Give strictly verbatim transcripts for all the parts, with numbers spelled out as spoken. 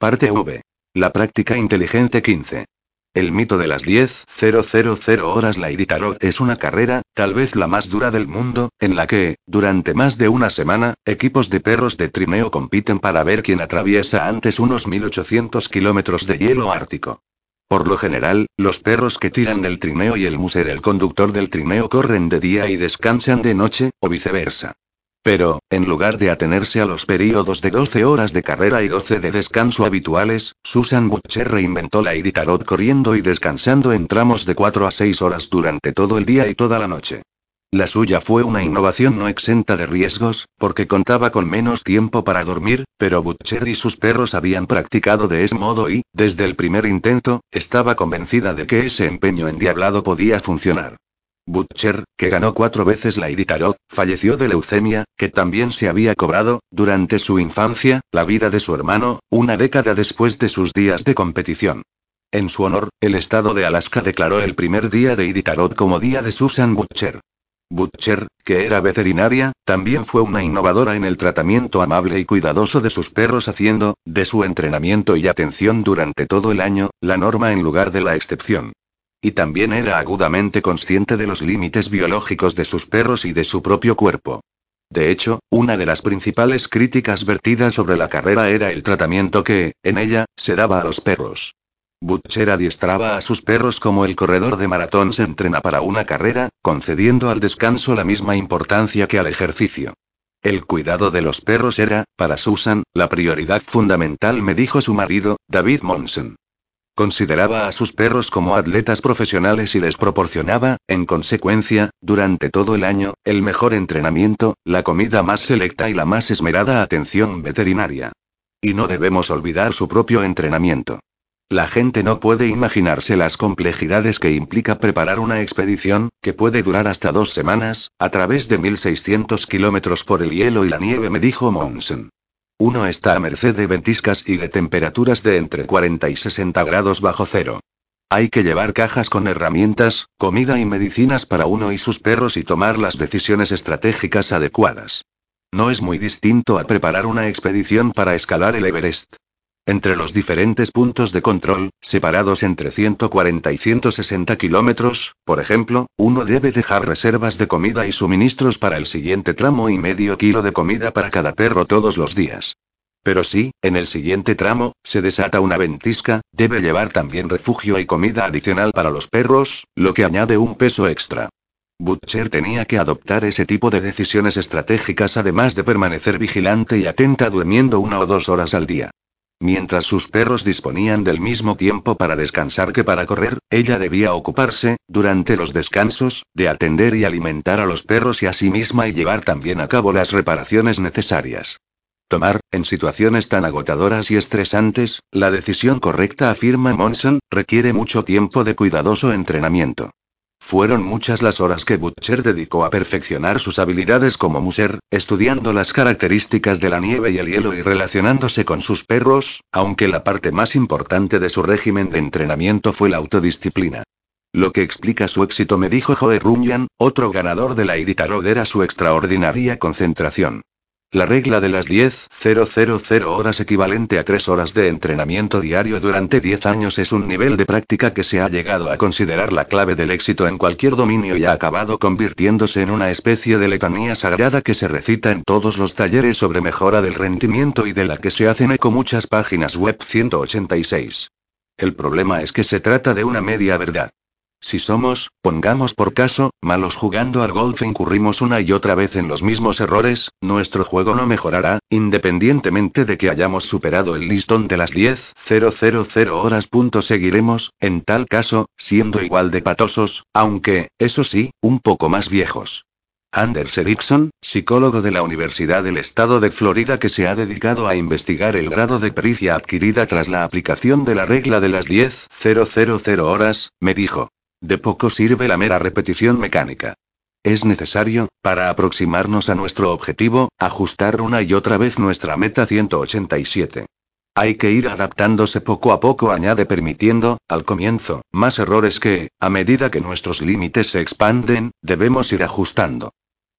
Parte V. La práctica inteligente quince. El mito de las diez mil horas. La Iditarod es una carrera, tal vez la más dura del mundo, en la que, durante más de una semana, equipos de perros de trineo compiten para ver quién atraviesa antes unos mil ochocientos kilómetros de hielo ártico. Por lo general, los perros que tiran del trineo y el muser, el conductor del trineo, corren de día y descansan de noche, o viceversa. Pero, en lugar de atenerse a los períodos de doce horas de carrera y doce de descanso habituales, Susan Butcher reinventó la Iditarod corriendo y descansando en tramos de cuatro a seis horas durante todo el día y toda la noche. La suya fue una innovación no exenta de riesgos, porque contaba con menos tiempo para dormir, pero Butcher y sus perros habían practicado de ese modo y, desde el primer intento, estaba convencida de que ese empeño endiablado podía funcionar. Butcher, que ganó cuatro veces la Iditarod, falleció de leucemia, que también se había cobrado, durante su infancia, la vida de su hermano, una década después de sus días de competición. En su honor, el estado de Alaska declaró el primer día de Iditarod como Día de Susan Butcher. Butcher, que era veterinaria, también fue una innovadora en el tratamiento amable y cuidadoso de sus perros, haciendo, de su entrenamiento y atención durante todo el año, la norma en lugar de la excepción. Y también era agudamente consciente de los límites biológicos de sus perros y de su propio cuerpo. De hecho, una de las principales críticas vertidas sobre la carrera era el tratamiento que, en ella, se daba a los perros. Butcher adiestraba a sus perros como el corredor de maratón se entrena para una carrera, concediendo al descanso la misma importancia que al ejercicio. El cuidado de los perros era, para Susan, la prioridad fundamental, me dijo su marido, David Monson. Consideraba a sus perros como atletas profesionales y les proporcionaba, en consecuencia, durante todo el año, el mejor entrenamiento, la comida más selecta y la más esmerada atención veterinaria. Y no debemos olvidar su propio entrenamiento. La gente no puede imaginarse las complejidades que implica preparar una expedición, que puede durar hasta dos semanas, a través de mil seiscientos kilómetros por el hielo y la nieve, me dijo Monson. Uno está a merced de ventiscas y de temperaturas de entre cuarenta y sesenta grados bajo cero. Hay que llevar cajas con herramientas, comida y medicinas para uno y sus perros y tomar las decisiones estratégicas adecuadas. No es muy distinto a preparar una expedición para escalar el Everest. Entre los diferentes puntos de control, separados entre ciento cuarenta y ciento sesenta kilómetros, por ejemplo, uno debe dejar reservas de comida y suministros para el siguiente tramo y medio kilo de comida para cada perro todos los días. Pero si, en el siguiente tramo, se desata una ventisca, debe llevar también refugio y comida adicional para los perros, lo que añade un peso extra. Butcher tenía que adoptar ese tipo de decisiones estratégicas, además de permanecer vigilante y atenta durmiendo una o dos horas al día. Mientras sus perros disponían del mismo tiempo para descansar que para correr, ella debía ocuparse, durante los descansos, de atender y alimentar a los perros y a sí misma y llevar también a cabo las reparaciones necesarias. Tomar, en situaciones tan agotadoras y estresantes, la decisión correcta, afirma Monson, requiere mucho tiempo de cuidadoso entrenamiento. Fueron muchas las horas que Butcher dedicó a perfeccionar sus habilidades como muser, estudiando las características de la nieve y el hielo y relacionándose con sus perros, aunque la parte más importante de su régimen de entrenamiento fue la autodisciplina. Lo que explica su éxito, me dijo Joe Runyan, otro ganador de la Iditarod, era su extraordinaria concentración. La regla de las diez mil horas, equivalente a tres horas de entrenamiento diario durante diez años, es un nivel de práctica que se ha llegado a considerar la clave del éxito en cualquier dominio y ha acabado convirtiéndose en una especie de letanía sagrada que se recita en todos los talleres sobre mejora del rendimiento y de la que se hacen eco muchas páginas web. ciento ochenta y seis. El problema es que se trata de una media verdad. Si somos, pongamos por caso, malos jugando al golf e incurrimos una y otra vez en los mismos errores, nuestro juego no mejorará, independientemente de que hayamos superado el listón de las diez mil horas. Seguiremos, en tal caso, siendo igual de patosos, aunque, eso sí, un poco más viejos. Anders Ericsson, psicólogo de la Universidad del Estado de Florida que se ha dedicado a investigar el grado de pericia adquirida tras la aplicación de la regla de las diez mil horas, me dijo. De poco sirve la mera repetición mecánica. Es necesario, para aproximarnos a nuestro objetivo, ajustar una y otra vez nuestra meta. ciento ochenta y siete. Hay que ir adaptándose poco a poco, añade, permitiendo, al comienzo, más errores que, a medida que nuestros límites se expanden, debemos ir ajustando.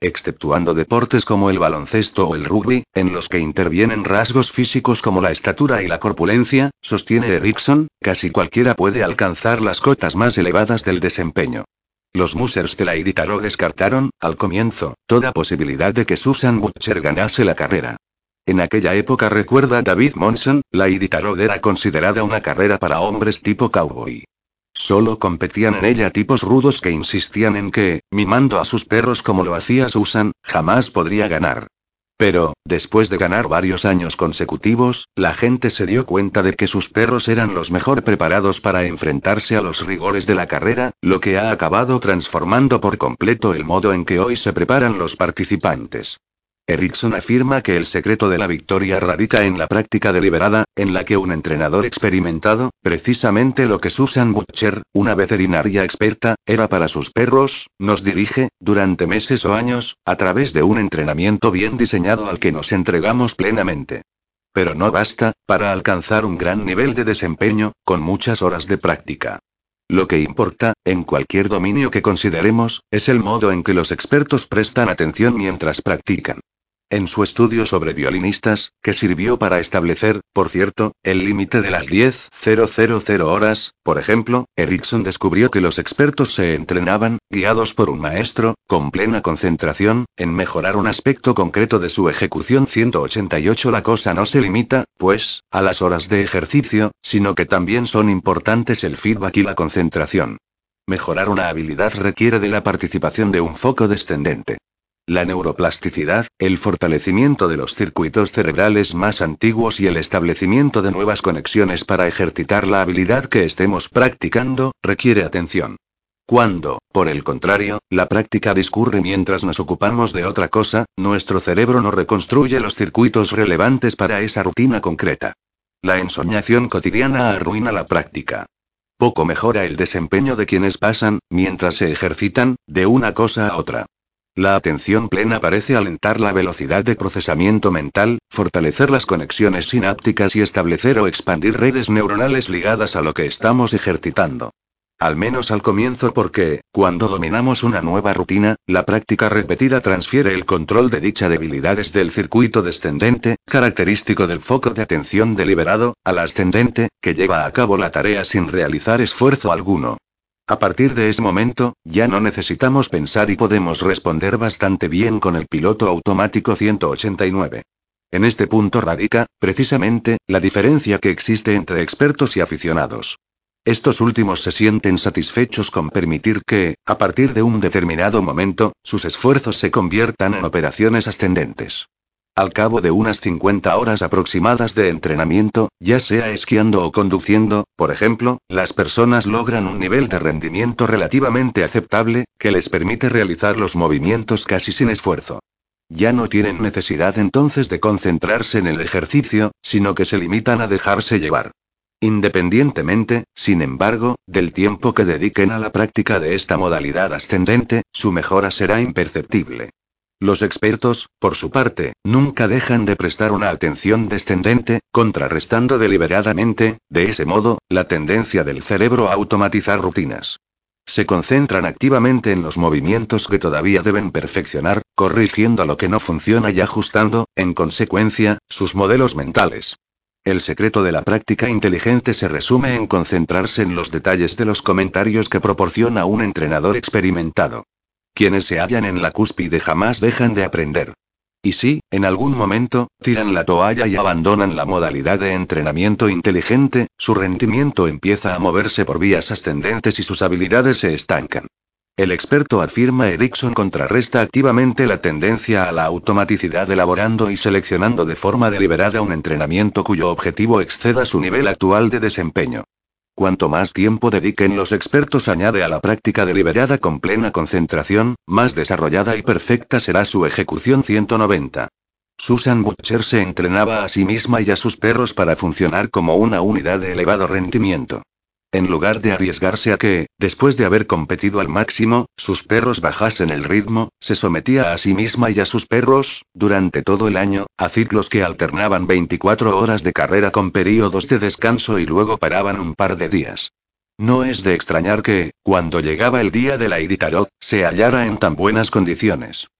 Exceptuando deportes como el baloncesto o el rugby, en los que intervienen rasgos físicos como la estatura y la corpulencia, sostiene Erickson, casi cualquiera puede alcanzar las cotas más elevadas del desempeño. Los Musers de la Iditarod descartaron, al comienzo, toda posibilidad de que Susan Butcher ganase la carrera. En aquella época, recuerda David Monson, la Iditarod era considerada una carrera para hombres tipo cowboy. Solo competían en ella tipos rudos que insistían en que, mimando a sus perros como lo hacía Susan, jamás podría ganar. Pero, después de ganar varios años consecutivos, la gente se dio cuenta de que sus perros eran los mejor preparados para enfrentarse a los rigores de la carrera, lo que ha acabado transformando por completo el modo en que hoy se preparan los participantes. Erickson afirma que el secreto de la victoria radica en la práctica deliberada, en la que un entrenador experimentado, precisamente lo que Susan Butcher, una veterinaria experta, era para sus perros, nos dirige, durante meses o años, a través de un entrenamiento bien diseñado al que nos entregamos plenamente. Pero no basta, para alcanzar un gran nivel de desempeño, con muchas horas de práctica. Lo que importa, en cualquier dominio que consideremos, es el modo en que los expertos prestan atención mientras practican. En su estudio sobre violinistas, que sirvió para establecer, por cierto, el límite de las diez mil horas, por ejemplo, Erickson descubrió que los expertos se entrenaban, guiados por un maestro, con plena concentración, en mejorar un aspecto concreto de su ejecución. ciento ochenta y ocho La cosa no se limita, pues, a las horas de ejercicio, sino que también son importantes el feedback y la concentración. Mejorar una habilidad requiere de la participación de un foco descendente. La neuroplasticidad, el fortalecimiento de los circuitos cerebrales más antiguos y el establecimiento de nuevas conexiones para ejercitar la habilidad que estemos practicando, requiere atención. Cuando, por el contrario, la práctica discurre mientras nos ocupamos de otra cosa, nuestro cerebro no reconstruye los circuitos relevantes para esa rutina concreta. La ensoñación cotidiana arruina la práctica. Poco mejora el desempeño de quienes pasan, mientras se ejercitan, de una cosa a otra. La atención plena parece alentar la velocidad de procesamiento mental, fortalecer las conexiones sinápticas y establecer o expandir redes neuronales ligadas a lo que estamos ejercitando. Al menos al comienzo, porque, cuando dominamos una nueva rutina, la práctica repetida transfiere el control de dicha debilidad desde el circuito descendente, característico del foco de atención deliberado, al ascendente, que lleva a cabo la tarea sin realizar esfuerzo alguno. A partir de ese momento, ya no necesitamos pensar y podemos responder bastante bien con el piloto automático. ciento ochenta y nueve. En este punto radica, precisamente, la diferencia que existe entre expertos y aficionados. Estos últimos se sienten satisfechos con permitir que, a partir de un determinado momento, sus esfuerzos se conviertan en operaciones ascendentes. Al cabo de unas cincuenta horas aproximadas de entrenamiento, ya sea esquiando o conduciendo, por ejemplo, las personas logran un nivel de rendimiento relativamente aceptable, que les permite realizar los movimientos casi sin esfuerzo. Ya no tienen necesidad entonces de concentrarse en el ejercicio, sino que se limitan a dejarse llevar. Independientemente, sin embargo, del tiempo que dediquen a la práctica de esta modalidad ascendente, su mejora será imperceptible. Los expertos, por su parte, nunca dejan de prestar una atención descendente, contrarrestando deliberadamente, de ese modo, la tendencia del cerebro a automatizar rutinas. Se concentran activamente en los movimientos que todavía deben perfeccionar, corrigiendo lo que no funciona y ajustando, en consecuencia, sus modelos mentales. El secreto de la práctica inteligente se resume en concentrarse en los detalles de los comentarios que proporciona un entrenador experimentado. Quienes se hallan en la cúspide jamás dejan de aprender. Y si, en algún momento, tiran la toalla y abandonan la modalidad de entrenamiento inteligente, su rendimiento empieza a moverse por vías ascendentes y sus habilidades se estancan. El experto, afirma Erickson, contrarresta activamente la tendencia a la automaticidad elaborando y seleccionando de forma deliberada un entrenamiento cuyo objetivo exceda su nivel actual de desempeño. Cuanto más tiempo dediquen los expertos, añade, a la práctica deliberada con plena concentración, más desarrollada y perfecta será su ejecución. ciento noventa. Susan Butcher se entrenaba a sí misma y a sus perros para funcionar como una unidad de elevado rendimiento. En lugar de arriesgarse a que, después de haber competido al máximo, sus perros bajasen el ritmo, se sometía a sí misma y a sus perros, durante todo el año, a ciclos que alternaban veinticuatro horas de carrera con períodos de descanso y luego paraban un par de días. No es de extrañar que, cuando llegaba el día de la Iditarod, se hallara en tan buenas condiciones.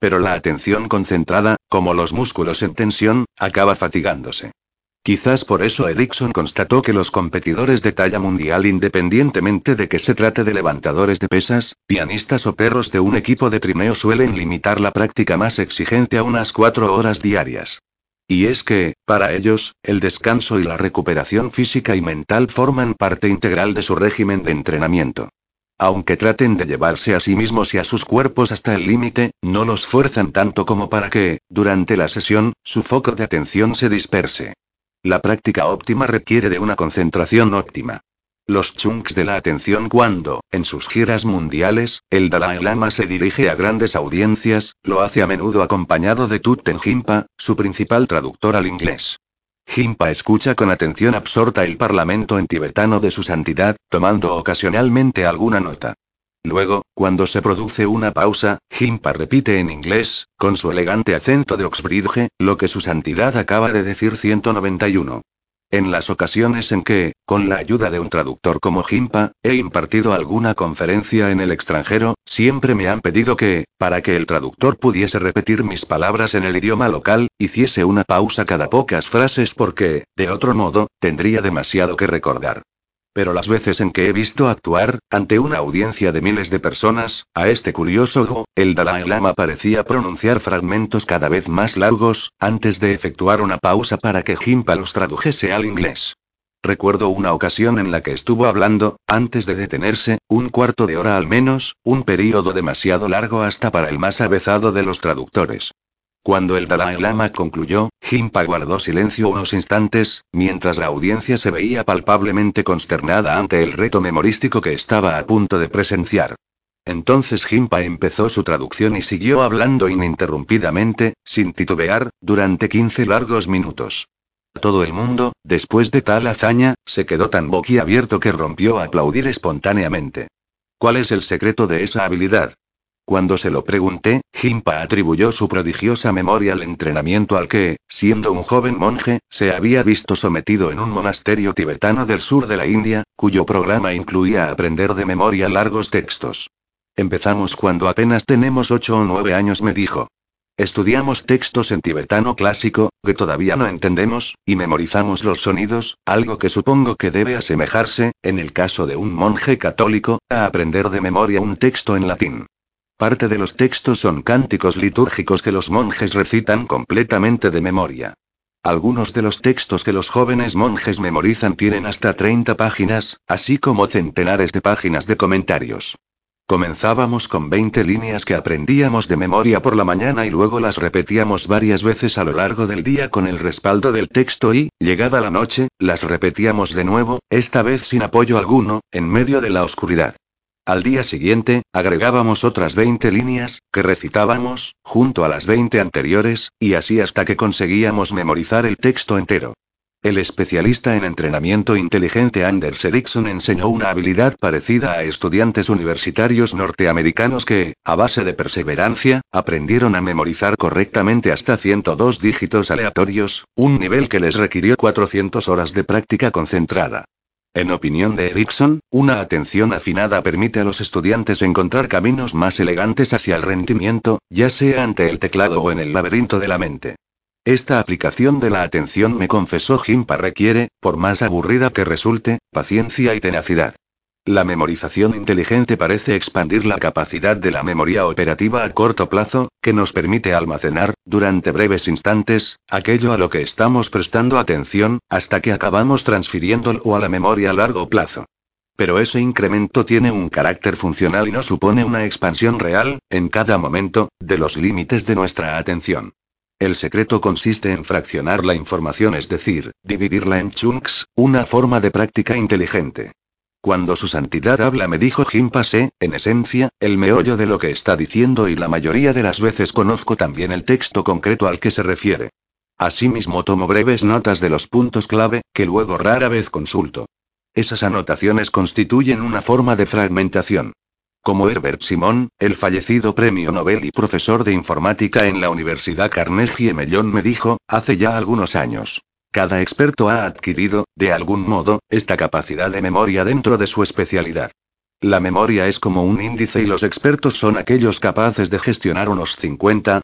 Pero la atención concentrada, como los músculos en tensión, acaba fatigándose. Quizás por eso Erickson constató que los competidores de talla mundial, independientemente de que se trate de levantadores de pesas, pianistas o perros de un equipo de trineo, suelen limitar la práctica más exigente a unas cuatro horas diarias. Y es que, para ellos, el descanso y la recuperación física y mental forman parte integral de su régimen de entrenamiento. Aunque traten de llevarse a sí mismos y a sus cuerpos hasta el límite, no los fuerzan tanto como para que, durante la sesión, su foco de atención se disperse. La práctica óptima requiere de una concentración óptima. Los chunks de la atención cuando, en sus giras mundiales, el Dalai Lama se dirige a grandes audiencias, lo hace a menudo acompañado de Thupten Jinpa, su principal traductor al inglés. Jinpa escucha con atención absorta el parlamento en tibetano de su santidad, tomando ocasionalmente alguna nota. Luego, cuando se produce una pausa, Jinpa repite en inglés, con su elegante acento de Oxbridge, lo que su santidad acaba de decir ciento noventa y uno. En las ocasiones en que, con la ayuda de un traductor como Jinpa, he impartido alguna conferencia en el extranjero, siempre me han pedido que, para que el traductor pudiese repetir mis palabras en el idioma local, hiciese una pausa cada pocas frases porque, de otro modo, tendría demasiado que recordar. Pero las veces en que he visto actuar, ante una audiencia de miles de personas, a este curioso Go, el Dalai Lama parecía pronunciar fragmentos cada vez más largos, antes de efectuar una pausa para que Jinpa los tradujese al inglés. Recuerdo una ocasión en la que estuvo hablando, antes de detenerse, un cuarto de hora al menos, un período demasiado largo hasta para el más avezado de los traductores. Cuando el Dalai Lama concluyó, Jinpa guardó silencio unos instantes, mientras la audiencia se veía palpablemente consternada ante el reto memorístico que estaba a punto de presenciar. Entonces Jinpa empezó su traducción y siguió hablando ininterrumpidamente, sin titubear, durante quince largos minutos. Todo el mundo, después de tal hazaña, se quedó tan boquiabierto que rompió a aplaudir espontáneamente. ¿Cuál es el secreto de esa habilidad? Cuando se lo pregunté, Jinpa atribuyó su prodigiosa memoria al entrenamiento al que, siendo un joven monje, se había visto sometido en un monasterio tibetano del sur de la India, cuyo programa incluía aprender de memoria largos textos. Empezamos cuando apenas tenemos ocho o nueve años, me dijo. Estudiamos textos en tibetano clásico, que todavía no entendemos, y memorizamos los sonidos, algo que supongo que debe asemejarse, en el caso de un monje católico, a aprender de memoria un texto en latín. Parte de los textos son cánticos litúrgicos que los monjes recitan completamente de memoria. Algunos de los textos que los jóvenes monjes memorizan tienen hasta treinta páginas, así como centenares de páginas de comentarios. Comenzábamos con veinte líneas que aprendíamos de memoria por la mañana y luego las repetíamos varias veces a lo largo del día con el respaldo del texto y, llegada la noche, las repetíamos de nuevo, esta vez sin apoyo alguno, en medio de la oscuridad. Al día siguiente, agregábamos otras veinte líneas, que recitábamos, junto a las veinte anteriores, y así hasta que conseguíamos memorizar el texto entero. El especialista en entrenamiento inteligente Anders Ericsson enseñó una habilidad parecida a estudiantes universitarios norteamericanos que, a base de perseverancia, aprendieron a memorizar correctamente hasta ciento dos dígitos aleatorios, un nivel que les requirió cuatrocientas horas de práctica concentrada. En opinión de Ericsson, una atención afinada permite a los estudiantes encontrar caminos más elegantes hacia el rendimiento, ya sea ante el teclado o en el laberinto de la mente. Esta aplicación de la atención, me confesó Jinpa, requiere, por más aburrida que resulte, paciencia y tenacidad. La memorización inteligente parece expandir la capacidad de la memoria operativa a corto plazo, que nos permite almacenar, durante breves instantes, aquello a lo que estamos prestando atención, hasta que acabamos transfiriéndolo a la memoria a largo plazo. Pero ese incremento tiene un carácter funcional y no supone una expansión real, en cada momento, de los límites de nuestra atención. El secreto consiste en fraccionar la información, es decir, dividirla en chunks, una forma de práctica inteligente. Cuando su santidad habla, me dijo Jinpa, sé, en esencia, el meollo de lo que está diciendo y la mayoría de las veces conozco también el texto concreto al que se refiere. Asimismo tomo breves notas de los puntos clave, que luego rara vez consulto. Esas anotaciones constituyen una forma de fragmentación. Como Herbert Simon, el fallecido premio Nobel y profesor de informática en la Universidad Carnegie Mellon, me dijo, hace ya algunos años. Cada experto ha adquirido, de algún modo, esta capacidad de memoria dentro de su especialidad. La memoria es como un índice y los expertos son aquellos capaces de gestionar unos cincuenta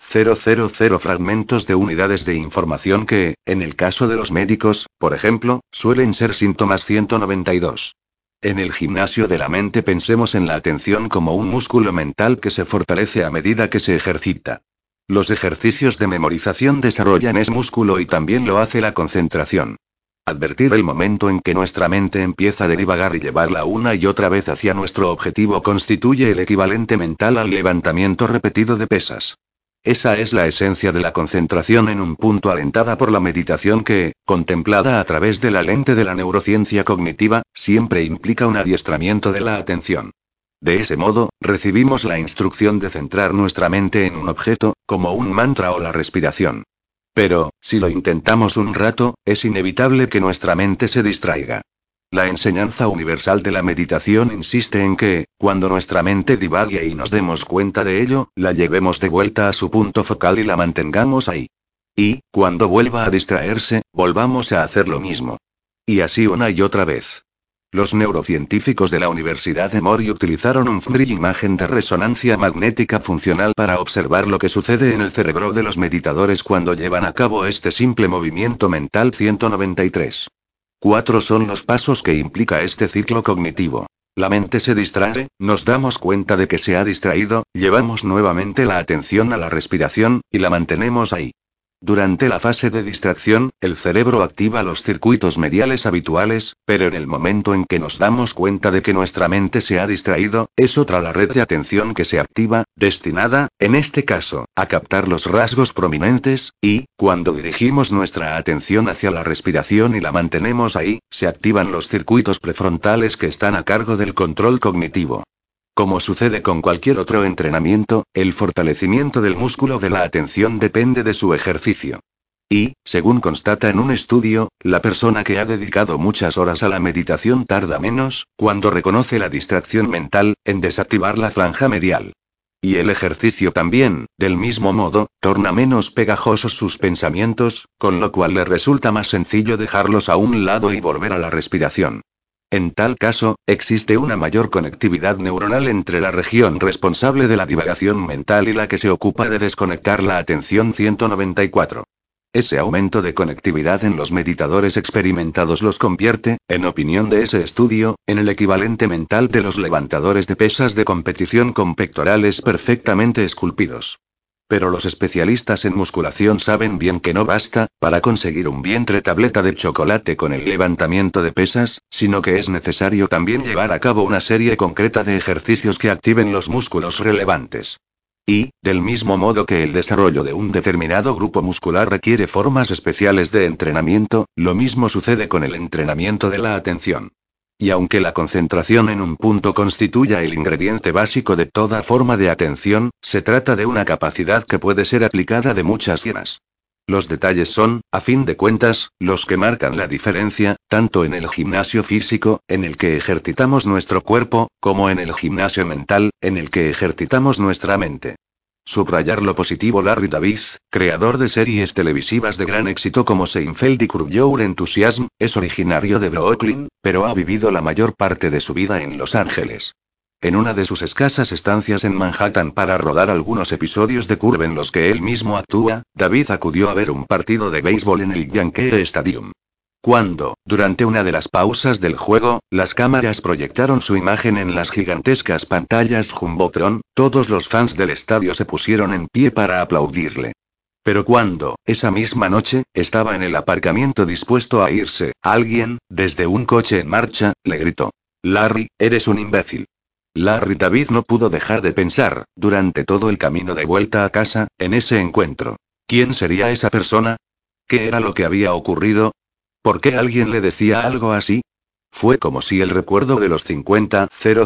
mil fragmentos de unidades de información que, en el caso de los médicos, por ejemplo, suelen ser síntomas ciento noventa y dos. En el gimnasio de la mente pensemos en la atención como un músculo mental que se fortalece a medida que se ejercita. Los ejercicios de memorización desarrollan ese músculo y también lo hace la concentración. Advertir el momento en que nuestra mente empieza a divagar y llevarla una y otra vez hacia nuestro objetivo constituye el equivalente mental al levantamiento repetido de pesas. Esa es la esencia de la concentración en un punto alentada por la meditación que, contemplada a través de la lente de la neurociencia cognitiva, siempre implica un adiestramiento de la atención. De ese modo, recibimos la instrucción de centrar nuestra mente en un objeto, como un mantra o la respiración. Pero, si lo intentamos un rato, es inevitable que nuestra mente se distraiga. La enseñanza universal de la meditación insiste en que, cuando nuestra mente divague y nos demos cuenta de ello, la llevemos de vuelta a su punto focal y la mantengamos ahí. Y, cuando vuelva a distraerse, volvamos a hacer lo mismo. Y así una y otra vez. Los neurocientíficos de la Universidad de Emory utilizaron un fMRI imagen de resonancia magnética funcional para observar lo que sucede en el cerebro de los meditadores cuando llevan a cabo este simple movimiento mental ciento noventa y tres. Cuatro son los pasos que implica este ciclo cognitivo. La mente se distrae, nos damos cuenta de que se ha distraído, llevamos nuevamente la atención a la respiración, y la mantenemos ahí. Durante la fase de distracción, el cerebro activa los circuitos mediales habituales, pero en el momento en que nos damos cuenta de que nuestra mente se ha distraído, es otra la red de atención que se activa, destinada, en este caso, a captar los rasgos prominentes, y, cuando dirigimos nuestra atención hacia la respiración y la mantenemos ahí, se activan los circuitos prefrontales que están a cargo del control cognitivo. Como sucede con cualquier otro entrenamiento, el fortalecimiento del músculo de la atención depende de su ejercicio. Y, según constata en un estudio, la persona que ha dedicado muchas horas a la meditación tarda menos, cuando reconoce la distracción mental, en desactivar la franja medial. Y el ejercicio también, del mismo modo, torna menos pegajosos sus pensamientos, con lo cual le resulta más sencillo dejarlos a un lado y volver a la respiración. En tal caso, existe una mayor conectividad neuronal entre la región responsable de la divagación mental y la que se ocupa de desconectar la atención ciento noventa y cuatro. Ese aumento de conectividad en los meditadores experimentados los convierte, en opinión de ese estudio, en el equivalente mental de los levantadores de pesas de competición con pectorales perfectamente esculpidos. Pero los especialistas en musculación saben bien que no basta, para conseguir un vientre tableta de chocolate con el levantamiento de pesas, sino que es necesario también llevar a cabo una serie concreta de ejercicios que activen los músculos relevantes. Y, del mismo modo que el desarrollo de un determinado grupo muscular requiere formas especiales de entrenamiento, lo mismo sucede con el entrenamiento de la atención. Y aunque la concentración en un punto constituya el ingrediente básico de toda forma de atención, se trata de una capacidad que puede ser aplicada de muchas formas. Los detalles son, a fin de cuentas, los que marcan la diferencia, tanto en el gimnasio físico, en el que ejercitamos nuestro cuerpo, como en el gimnasio mental, en el que ejercitamos nuestra mente. Subrayar lo positivo. Larry David, creador de series televisivas de gran éxito como Seinfeld y Curb Your Enthusiasm, es originario de Brooklyn, pero ha vivido la mayor parte de su vida en Los Ángeles. En una de sus escasas estancias en Manhattan para rodar algunos episodios de Curb en los que él mismo actúa, David acudió a ver un partido de béisbol en el Yankee Stadium. Cuando, durante una de las pausas del juego, las cámaras proyectaron su imagen en las gigantescas pantallas Jumbotron, todos los fans del estadio se pusieron en pie para aplaudirle. Pero cuando, esa misma noche, estaba en el aparcamiento dispuesto a irse, alguien, desde un coche en marcha, le gritó: «Larry, eres un imbécil». Larry David no pudo dejar de pensar, durante todo el camino de vuelta a casa, en ese encuentro. ¿Quién sería esa persona? ¿Qué era lo que había ocurrido? ¿Por qué alguien le decía algo así? Fue como si el recuerdo de los cincuenta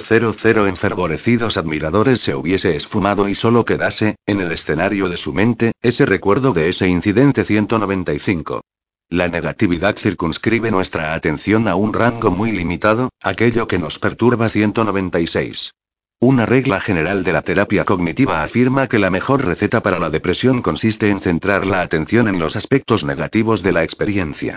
mil enfervorecidos admiradores se hubiese esfumado y solo quedase, en el escenario de su mente, ese recuerdo de ese incidente ciento noventa y cinco. La negatividad circunscribe nuestra atención a un rango muy limitado, aquello que nos perturba ciento noventa y seis. Una regla general de la terapia cognitiva afirma que la mejor receta para la depresión consiste en centrar la atención en los aspectos negativos de la experiencia.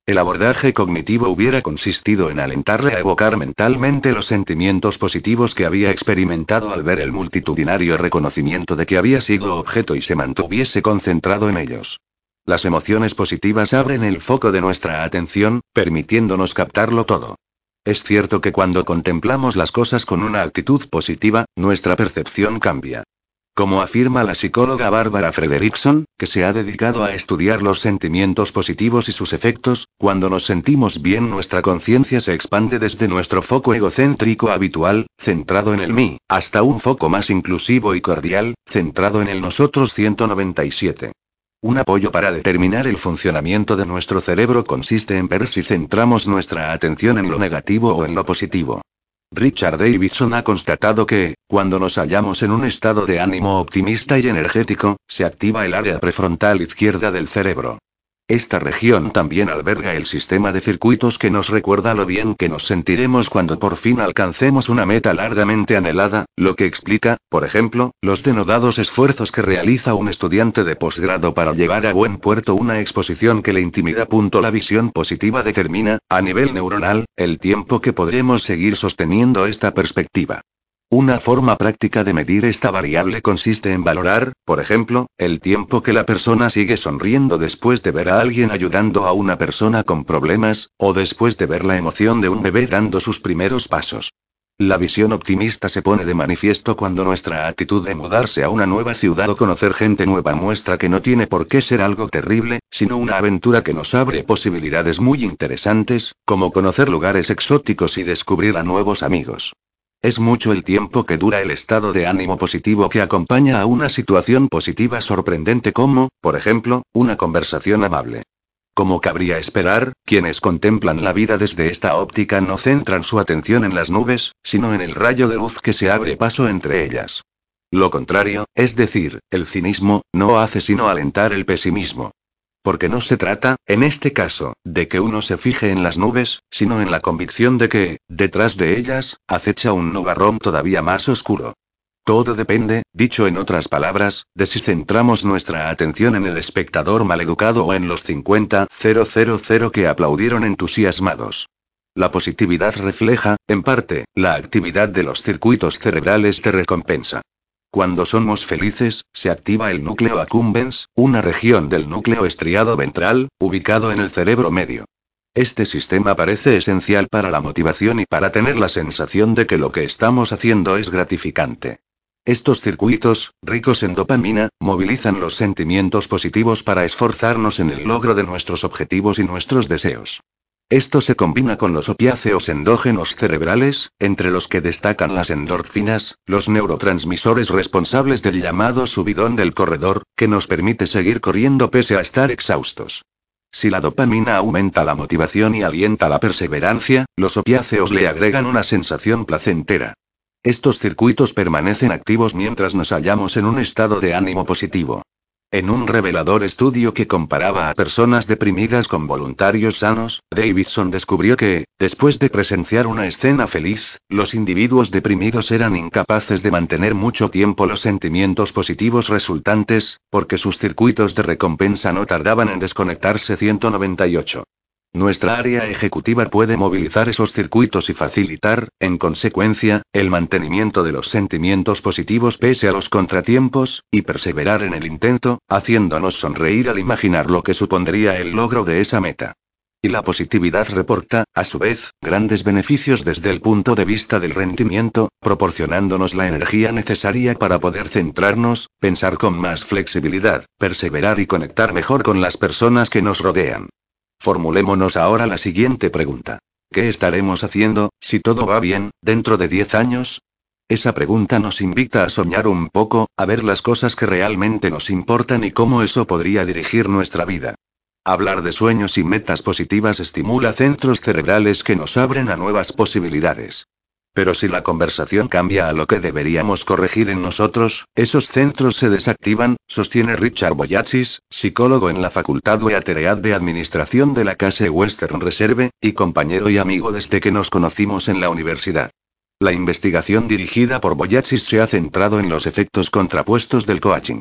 El abordaje cognitivo hubiera consistido en alentarle a evocar mentalmente los sentimientos positivos que había experimentado al ver el multitudinario reconocimiento de que había sido objeto y se mantuviese concentrado en ellos. Las emociones positivas abren el foco de nuestra atención, permitiéndonos captarlo todo. Es cierto que cuando contemplamos las cosas con una actitud positiva, nuestra percepción cambia. Como afirma la psicóloga Barbara Fredrickson, que se ha dedicado a estudiar los sentimientos positivos y sus efectos, cuando nos sentimos bien nuestra conciencia se expande desde nuestro foco egocéntrico habitual, centrado en el mí, hasta un foco más inclusivo y cordial, centrado en el nosotros ciento noventa y siete. Un apoyo para determinar el funcionamiento de nuestro cerebro consiste en ver si centramos nuestra atención en lo negativo o en lo positivo. Richard Davidson ha constatado que, cuando nos hallamos en un estado de ánimo optimista y energético, se activa el área prefrontal izquierda del cerebro. Esta región también alberga el sistema de circuitos que nos recuerda lo bien que nos sentiremos cuando por fin alcancemos una meta largamente anhelada, lo que explica, por ejemplo, los denodados esfuerzos que realiza un estudiante de posgrado para llevar a buen puerto una exposición que le intimida. La visión positiva determina, a nivel neuronal, el tiempo que podremos seguir sosteniendo esta perspectiva. Una forma práctica de medir esta variable consiste en valorar, por ejemplo, el tiempo que la persona sigue sonriendo después de ver a alguien ayudando a una persona con problemas, o después de ver la emoción de un bebé dando sus primeros pasos. La visión optimista se pone de manifiesto cuando nuestra actitud de mudarse a una nueva ciudad o conocer gente nueva muestra que no tiene por qué ser algo terrible, sino una aventura que nos abre posibilidades muy interesantes, como conocer lugares exóticos y descubrir a nuevos amigos. Es mucho el tiempo que dura el estado de ánimo positivo que acompaña a una situación positiva sorprendente como, por ejemplo, una conversación amable. Como cabría esperar, quienes contemplan la vida desde esta óptica no centran su atención en las nubes, sino en el rayo de luz que se abre paso entre ellas. Lo contrario, es decir, el cinismo, no hace sino alentar el pesimismo. Porque no se trata, en este caso, de que uno se fije en las nubes, sino en la convicción de que, detrás de ellas, acecha un nubarrón todavía más oscuro. Todo depende, dicho en otras palabras, de si centramos nuestra atención en el espectador maleducado o en los cincuenta mil que aplaudieron entusiasmados. La positividad refleja, en parte, la actividad de los circuitos cerebrales de recompensa. Cuando somos felices, se activa el núcleo accumbens, una región del núcleo estriado ventral, ubicado en el cerebro medio. Este sistema parece esencial para la motivación y para tener la sensación de que lo que estamos haciendo es gratificante. Estos circuitos, ricos en dopamina, movilizan los sentimientos positivos para esforzarnos en el logro de nuestros objetivos y nuestros deseos. Esto se combina con los opiáceos endógenos cerebrales, entre los que destacan las endorfinas, los neurotransmisores responsables del llamado subidón del corredor, que nos permite seguir corriendo pese a estar exhaustos. Si la dopamina aumenta la motivación y alienta la perseverancia, los opiáceos le agregan una sensación placentera. Estos circuitos permanecen activos mientras nos hallamos en un estado de ánimo positivo. En un revelador estudio que comparaba a personas deprimidas con voluntarios sanos, Davidson descubrió que, después de presenciar una escena feliz, los individuos deprimidos eran incapaces de mantener mucho tiempo los sentimientos positivos resultantes, porque sus circuitos de recompensa no tardaban en desconectarse. ciento noventa y ocho. Nuestra área ejecutiva puede movilizar esos circuitos y facilitar, en consecuencia, el mantenimiento de los sentimientos positivos pese a los contratiempos, y perseverar en el intento, haciéndonos sonreír al imaginar lo que supondría el logro de esa meta. Y la positividad reporta, a su vez, grandes beneficios desde el punto de vista del rendimiento, proporcionándonos la energía necesaria para poder centrarnos, pensar con más flexibilidad, perseverar y conectar mejor con las personas que nos rodean. Formulémonos ahora la siguiente pregunta. ¿Qué estaremos haciendo, si todo va bien, dentro de diez años? Esa pregunta nos invita a soñar un poco, a ver las cosas que realmente nos importan y cómo eso podría dirigir nuestra vida. Hablar de sueños y metas positivas estimula centros cerebrales que nos abren a nuevas posibilidades. Pero si la conversación cambia a lo que deberíamos corregir en nosotros, esos centros se desactivan, sostiene Richard Boyatzis, psicólogo en la Facultad Weathereat de Administración de la Case Western Reserve, y compañero y amigo desde que nos conocimos en la universidad. La investigación dirigida por Boyatzis se ha centrado en los efectos contrapuestos del coaching.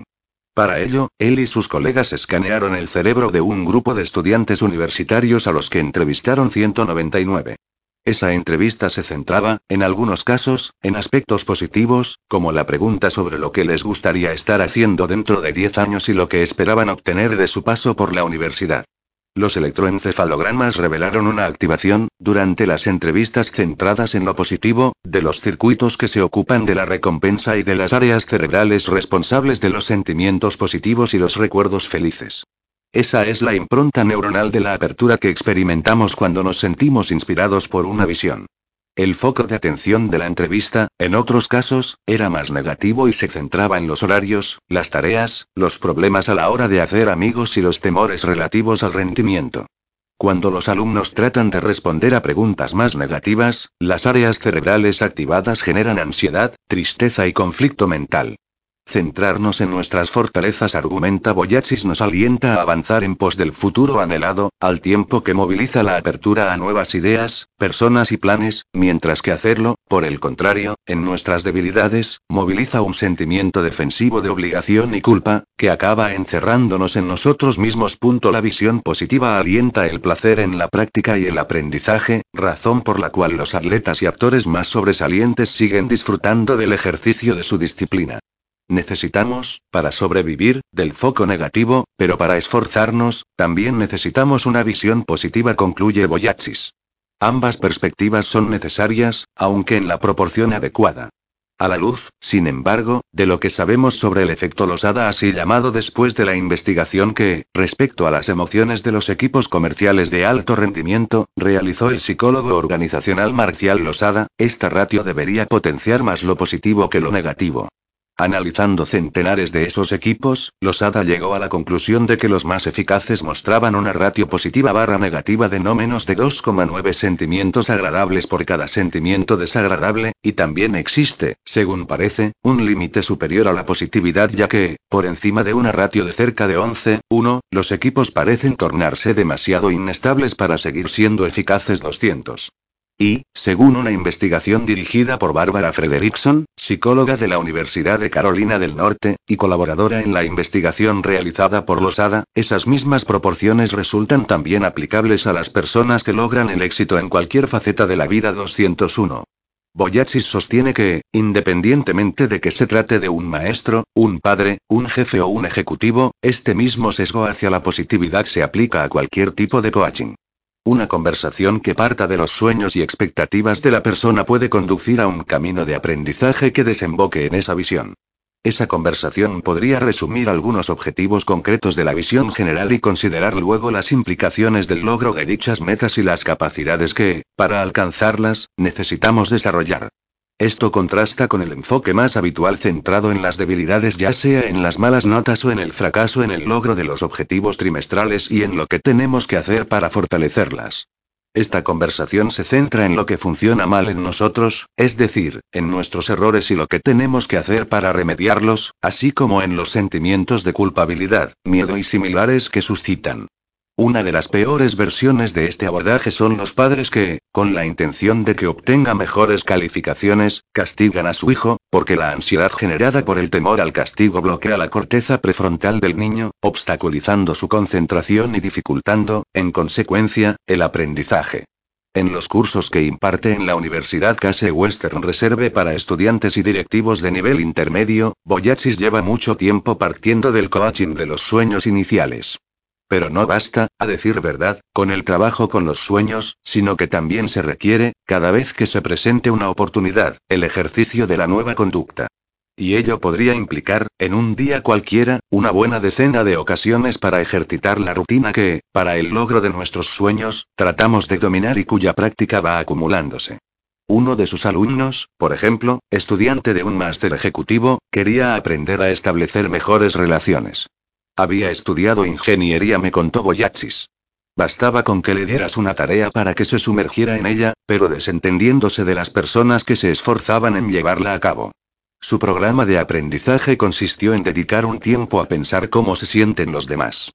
Para ello, él y sus colegas escanearon el cerebro de un grupo de estudiantes universitarios a los que entrevistaron ciento noventa y nueve. Esa entrevista se centraba, en algunos casos, en aspectos positivos, como la pregunta sobre lo que les gustaría estar haciendo dentro de diez años y lo que esperaban obtener de su paso por la universidad. Los electroencefalogramas revelaron una activación, durante las entrevistas centradas en lo positivo, de los circuitos que se ocupan de la recompensa y de las áreas cerebrales responsables de los sentimientos positivos y los recuerdos felices. Esa es la impronta neuronal de la apertura que experimentamos cuando nos sentimos inspirados por una visión. El foco de atención de la entrevista, en otros casos, era más negativo y se centraba en los horarios, las tareas, los problemas a la hora de hacer amigos y los temores relativos al rendimiento. Cuando los alumnos tratan de responder a preguntas más negativas, las áreas cerebrales activadas generan ansiedad, tristeza y conflicto mental. Centrarnos en nuestras fortalezas, argumenta Boyachis, nos alienta a avanzar en pos del futuro anhelado, al tiempo que moviliza la apertura a nuevas ideas, personas y planes, mientras que hacerlo, por el contrario, en nuestras debilidades, moviliza un sentimiento defensivo de obligación y culpa, que acaba encerrándonos en nosotros mismos. La visión positiva alienta el placer en la práctica y el aprendizaje, razón por la cual los atletas y actores más sobresalientes siguen disfrutando del ejercicio de su disciplina. Necesitamos, para sobrevivir, del foco negativo, pero para esforzarnos, también necesitamos una visión positiva, concluye Boyachis. Ambas perspectivas son necesarias, aunque en la proporción adecuada. A la luz, sin embargo, de lo que sabemos sobre el efecto Losada, así llamado después de la investigación que, respecto a las emociones de los equipos comerciales de alto rendimiento, realizó el psicólogo organizacional Marcial Losada, esta ratio debería potenciar más lo positivo que lo negativo. Analizando centenares de esos equipos, Losada llegó a la conclusión de que los más eficaces mostraban una ratio positiva barra negativa de no menos de dos coma nueve sentimientos agradables por cada sentimiento desagradable, y también existe, según parece, un límite superior a la positividad, ya que, por encima de una ratio de cerca de once coma uno, los equipos parecen tornarse demasiado inestables para seguir siendo eficaces. doscientos. Y, según una investigación dirigida por Barbara Frederickson, psicóloga de la Universidad de Carolina del Norte, y colaboradora en la investigación realizada por Losada, esas mismas proporciones resultan también aplicables a las personas que logran el éxito en cualquier faceta de la vida. doscientos uno. Boyachis sostiene que, independientemente de que se trate de un maestro, un padre, un jefe o un ejecutivo, este mismo sesgo hacia la positividad se aplica a cualquier tipo de coaching. Una conversación que parta de los sueños y expectativas de la persona puede conducir a un camino de aprendizaje que desemboque en esa visión. Esa conversación podría resumir algunos objetivos concretos de la visión general y considerar luego las implicaciones del logro de dichas metas y las capacidades que, para alcanzarlas, necesitamos desarrollar. Esto contrasta con el enfoque más habitual centrado en las debilidades, ya sea en las malas notas o en el fracaso en el logro de los objetivos trimestrales y en lo que tenemos que hacer para fortalecerlas. Esta conversación se centra en lo que funciona mal en nosotros, es decir, en nuestros errores y lo que tenemos que hacer para remediarlos, así como en los sentimientos de culpabilidad, miedo y similares que suscitan. Una de las peores versiones de este abordaje son los padres que, con la intención de que obtenga mejores calificaciones, castigan a su hijo, porque la ansiedad generada por el temor al castigo bloquea la corteza prefrontal del niño, obstaculizando su concentración y dificultando, en consecuencia, el aprendizaje. En los cursos que imparte en la Universidad Case Western Reserve para estudiantes y directivos de nivel intermedio, Boyachis lleva mucho tiempo partiendo del coaching de los sueños iniciales. Pero no basta, a decir verdad, con el trabajo con los sueños, sino que también se requiere, cada vez que se presente una oportunidad, el ejercicio de la nueva conducta. Y ello podría implicar, en un día cualquiera, una buena decena de ocasiones para ejercitar la rutina que, para el logro de nuestros sueños, tratamos de dominar y cuya práctica va acumulándose. Uno de sus alumnos, por ejemplo, estudiante de un máster ejecutivo, quería aprender a establecer mejores relaciones. Había estudiado ingeniería, me contó Boyachis. Bastaba con que le dieras una tarea para que se sumergiera en ella, pero desentendiéndose de las personas que se esforzaban en llevarla a cabo. Su programa de aprendizaje consistió en dedicar un tiempo a pensar cómo se sienten los demás.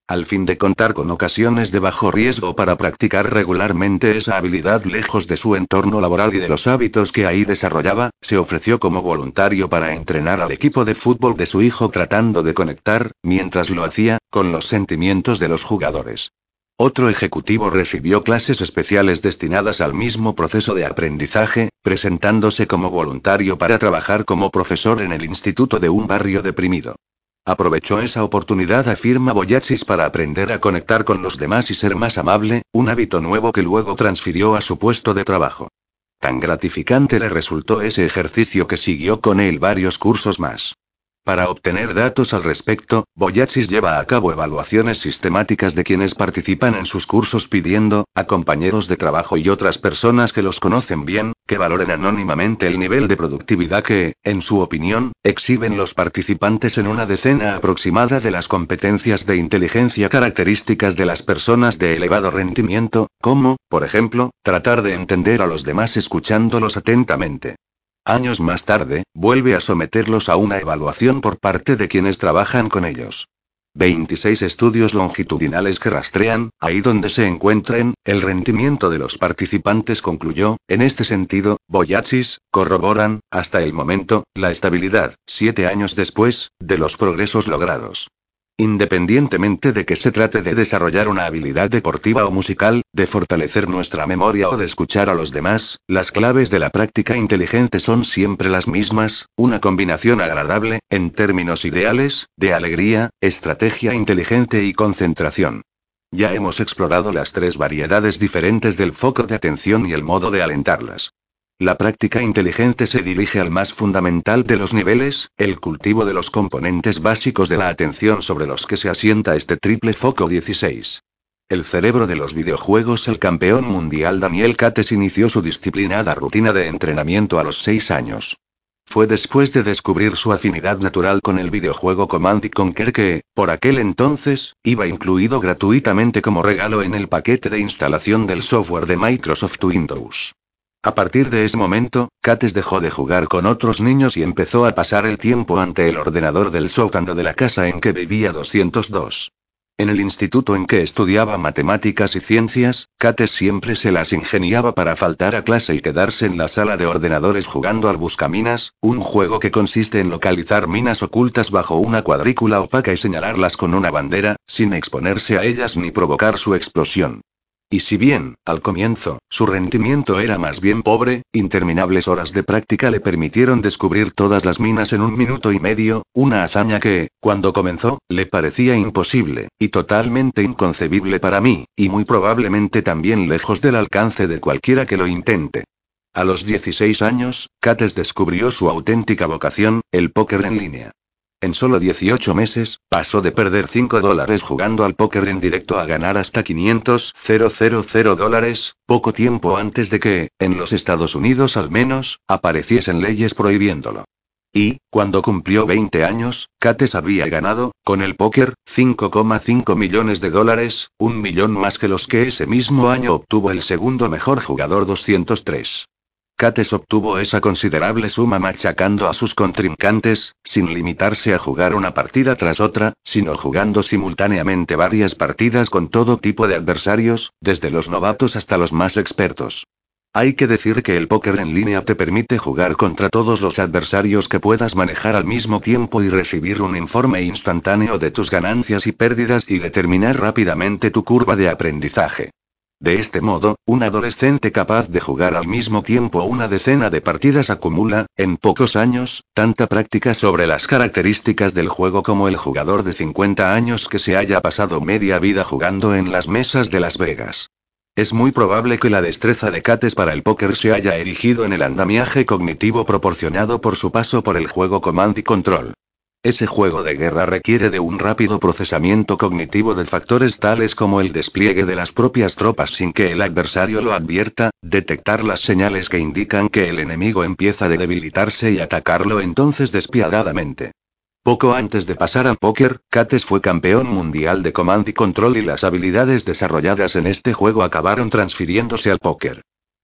Al fin de contar con ocasiones de bajo riesgo para practicar regularmente esa habilidad lejos de su entorno laboral y de los hábitos que ahí desarrollaba, se ofreció como voluntario para entrenar al equipo de fútbol de su hijo tratando de conectar, mientras lo hacía, con los sentimientos de los jugadores. Otro ejecutivo recibió clases especiales destinadas al mismo proceso de aprendizaje, presentándose como voluntario para trabajar como profesor en el instituto de un barrio deprimido. Aprovechó esa oportunidad, afirma Boyachis, para aprender a conectar con los demás y ser más amable, un hábito nuevo que luego transfirió a su puesto de trabajo. Tan gratificante le resultó ese ejercicio que siguió con él varios cursos más. Para obtener datos al respecto, Boyachis lleva a cabo evaluaciones sistemáticas de quienes participan en sus cursos pidiendo, a compañeros de trabajo y otras personas que los conocen bien, que valoren anónimamente el nivel de productividad que, en su opinión, exhiben los participantes en una decena aproximada de las competencias de inteligencia características de las personas de elevado rendimiento, como, por ejemplo, tratar de entender a los demás escuchándolos atentamente. Años más tarde, vuelve a someterlos a una evaluación por parte de quienes trabajan con ellos. veintiséis estudios longitudinales que rastrean, ahí donde se encuentren, el rendimiento de los participantes, concluyó. En este sentido, Boyachis, corroboran, hasta el momento, la estabilidad, siete años después, de los progresos logrados. Independientemente de que se trate de desarrollar una habilidad deportiva o musical, de fortalecer nuestra memoria o de escuchar a los demás, las claves de la práctica inteligente son siempre las mismas, una combinación agradable, en términos ideales, de alegría, estrategia inteligente y concentración. Ya hemos explorado las tres variedades diferentes del foco de atención y el modo de alentarlas. La práctica inteligente se dirige al más fundamental de los niveles, el cultivo de los componentes básicos de la atención sobre los que se asienta este triple foco dieciséis. El cerebro de los videojuegos. El campeón mundial Daniel Cates inició su disciplinada rutina de entrenamiento a los seis años. Fue después de descubrir su afinidad natural con el videojuego Command and Conquer que, por aquel entonces, iba incluido gratuitamente como regalo en el paquete de instalación del software de Microsoft Windows. A partir de ese momento, Cates dejó de jugar con otros niños y empezó a pasar el tiempo ante el ordenador del sótano de la casa en que vivía doscientos dos. En el instituto en que estudiaba matemáticas y ciencias, Cates siempre se las ingeniaba para faltar a clase y quedarse en la sala de ordenadores jugando al Buscaminas, un juego que consiste en localizar minas ocultas bajo una cuadrícula opaca y señalarlas con una bandera, sin exponerse a ellas ni provocar su explosión. Y si bien, al comienzo, su rendimiento era más bien pobre, interminables horas de práctica le permitieron descubrir todas las minas en un minuto y medio, una hazaña que, cuando comenzó, le parecía imposible, y totalmente inconcebible para mí, y muy probablemente también lejos del alcance de cualquiera que lo intente. A los dieciséis años, Cates descubrió su auténtica vocación, el póker en línea. En solo dieciocho meses, pasó de perder cinco dólares jugando al póker en directo a ganar hasta quinientos mil dólares, poco tiempo antes de que, en los Estados Unidos al menos, apareciesen leyes prohibiéndolo. Y, cuando cumplió veinte años, Cates había ganado, con el póker, cinco coma cinco millones de dólares, un millón más que los que ese mismo año obtuvo el segundo mejor jugador doscientos tres. Cates obtuvo esa considerable suma machacando a sus contrincantes, sin limitarse a jugar una partida tras otra, sino jugando simultáneamente varias partidas con todo tipo de adversarios, desde los novatos hasta los más expertos. Hay que decir que el póker en línea te permite jugar contra todos los adversarios que puedas manejar al mismo tiempo y recibir un informe instantáneo de tus ganancias y pérdidas y determinar rápidamente tu curva de aprendizaje. De este modo, un adolescente capaz de jugar al mismo tiempo una decena de partidas acumula, en pocos años, tanta práctica sobre las características del juego como el jugador de cincuenta años que se haya pasado media vida jugando en las mesas de Las Vegas. Es muy probable que la destreza de Cates para el póker se haya erigido en el andamiaje cognitivo proporcionado por su paso por el juego Command y Control. Ese juego de guerra requiere de un rápido procesamiento cognitivo de factores tales como el despliegue de las propias tropas sin que el adversario lo advierta, detectar las señales que indican que el enemigo empieza a debilitarse y atacarlo entonces despiadadamente. Poco antes de pasar al póker, Cates fue campeón mundial de Command y Control y las habilidades desarrolladas en este juego acabaron transfiriéndose al póker.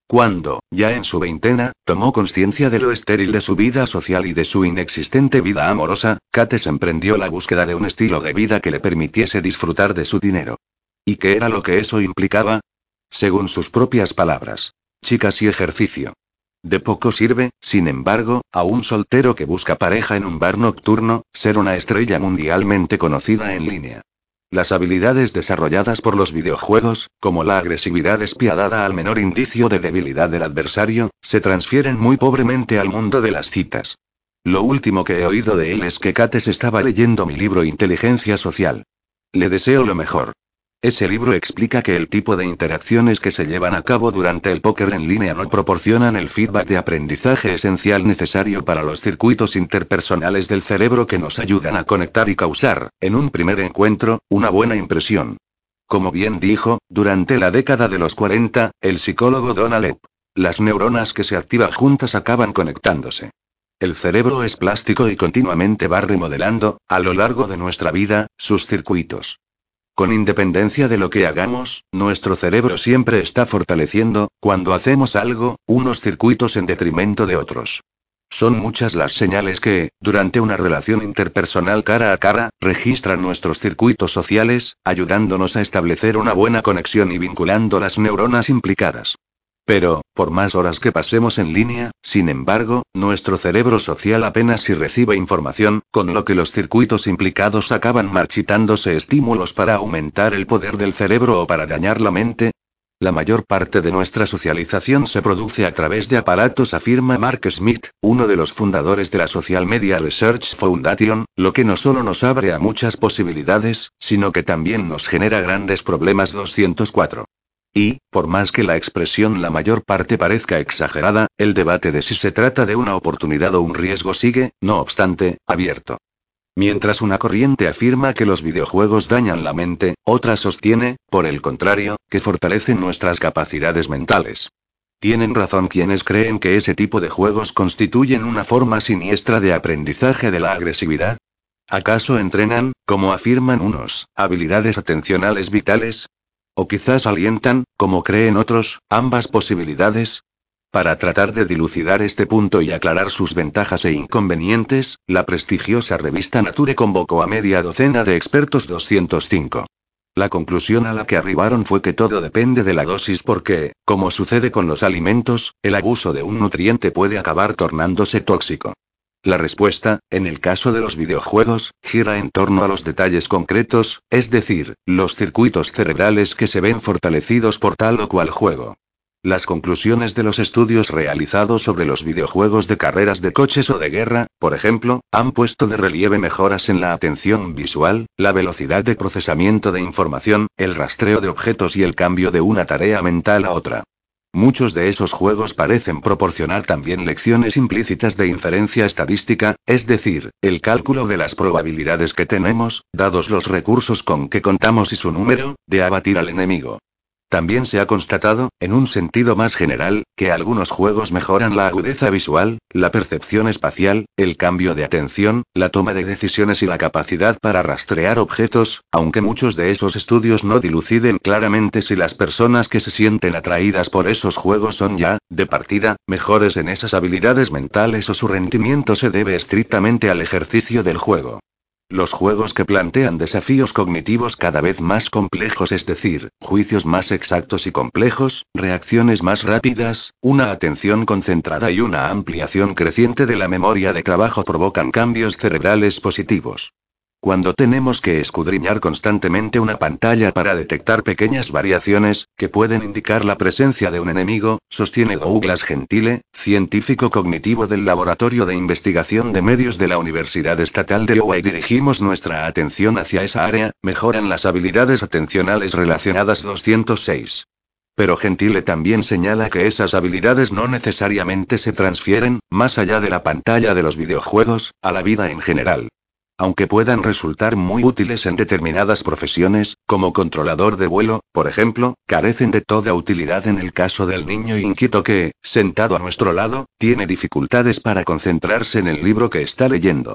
Cuando, ya en su veintena, tomó conciencia de lo estéril de su vida social y de su inexistente vida amorosa, Cates emprendió la búsqueda de un estilo de vida que le permitiese disfrutar de su dinero. ¿Y qué era lo que eso implicaba? Según sus propias palabras: chicas y ejercicio. De poco sirve, sin embargo, a un soltero que busca pareja en un bar nocturno, ser una estrella mundialmente conocida en línea. Las habilidades desarrolladas por los videojuegos, como la agresividad despiadada al menor indicio de debilidad del adversario, se transfieren muy pobremente al mundo de las citas. Lo último que he oído de él es que Cates estaba leyendo mi libro Inteligencia Social. Le deseo lo mejor. Ese libro explica que el tipo de interacciones que se llevan a cabo durante el póker en línea no proporcionan el feedback de aprendizaje esencial necesario para los circuitos interpersonales del cerebro que nos ayudan a conectar y causar, en un primer encuentro, una buena impresión. Como bien dijo, durante la década de los cuarenta, el psicólogo Donald Epp, las neuronas que se activan juntas acaban conectándose. El cerebro es plástico y continuamente va remodelando, a lo largo de nuestra vida, sus circuitos. Con independencia de lo que hagamos, nuestro cerebro siempre está fortaleciendo, cuando hacemos algo, unos circuitos en detrimento de otros. Son muchas las señales que, durante una relación interpersonal cara a cara, registran nuestros circuitos sociales, ayudándonos a establecer una buena conexión y vinculando las neuronas implicadas. Pero, por más horas que pasemos en línea, sin embargo, nuestro cerebro social apenas si recibe información, con lo que los circuitos implicados acaban marchitándose estímulos para aumentar el poder del cerebro o para dañar la mente. La mayor parte de nuestra socialización se produce a través de aparatos, afirma Mark Smith, uno de los fundadores de la Social Media Research Foundation, lo que no solo nos abre a muchas posibilidades, sino que también nos genera grandes problemas. doscientos cuatro. Y, por más que la expresión la mayor parte parezca exagerada, el debate de si se trata de una oportunidad o un riesgo sigue, no obstante, abierto. Mientras una corriente afirma que los videojuegos dañan la mente, otra sostiene, por el contrario, que fortalecen nuestras capacidades mentales. Tienen razón quienes creen que ese tipo de juegos constituyen una forma siniestra de aprendizaje de la agresividad. ¿Acaso entrenan, como afirman unos, habilidades atencionales vitales? ¿O quizás alientan, como creen otros, ambas posibilidades? Para tratar de dilucidar este punto y aclarar sus ventajas e inconvenientes, la prestigiosa revista Nature convocó a media docena de expertos. doscientos cinco. La conclusión a la que arribaron fue que todo depende de la dosis porque, como sucede con los alimentos, el abuso de un nutriente puede acabar tornándose tóxico. La respuesta, en el caso de los videojuegos, gira en torno a los detalles concretos, es decir, los circuitos cerebrales que se ven fortalecidos por tal o cual juego. Las conclusiones de los estudios realizados sobre los videojuegos de carreras de coches o de guerra, por ejemplo, han puesto de relieve mejoras en la atención visual, la velocidad de procesamiento de información, el rastreo de objetos y el cambio de una tarea mental a otra. Muchos de esos juegos parecen proporcionar también lecciones implícitas de inferencia estadística, es decir, el cálculo de las probabilidades que tenemos, dados los recursos con que contamos y su número, de abatir al enemigo. También se ha constatado, en un sentido más general, que algunos juegos mejoran la agudeza visual, la percepción espacial, el cambio de atención, la toma de decisiones y la capacidad para rastrear objetos, aunque muchos de esos estudios no diluciden claramente si las personas que se sienten atraídas por esos juegos son ya, de partida, mejores en esas habilidades mentales o su rendimiento se debe estrictamente al ejercicio del juego. Los juegos que plantean desafíos cognitivos cada vez más complejos, es decir, juicios más exactos y complejos, reacciones más rápidas, una atención concentrada y una ampliación creciente de la memoria de trabajo provocan cambios cerebrales positivos. Cuando tenemos que escudriñar constantemente una pantalla para detectar pequeñas variaciones, que pueden indicar la presencia de un enemigo, sostiene Douglas Gentile, científico cognitivo del Laboratorio de Investigación de Medios de la Universidad Estatal de Iowa, y dirigimos nuestra atención hacia esa área, mejoran las habilidades atencionales relacionadas. doscientos seis. Pero Gentile también señala que esas habilidades no necesariamente se transfieren, más allá de la pantalla de los videojuegos, a la vida en general. Aunque puedan resultar muy útiles en determinadas profesiones, como controlador de vuelo, por ejemplo, carecen de toda utilidad en el caso del niño inquieto que, sentado a nuestro lado, tiene dificultades para concentrarse en el libro que está leyendo.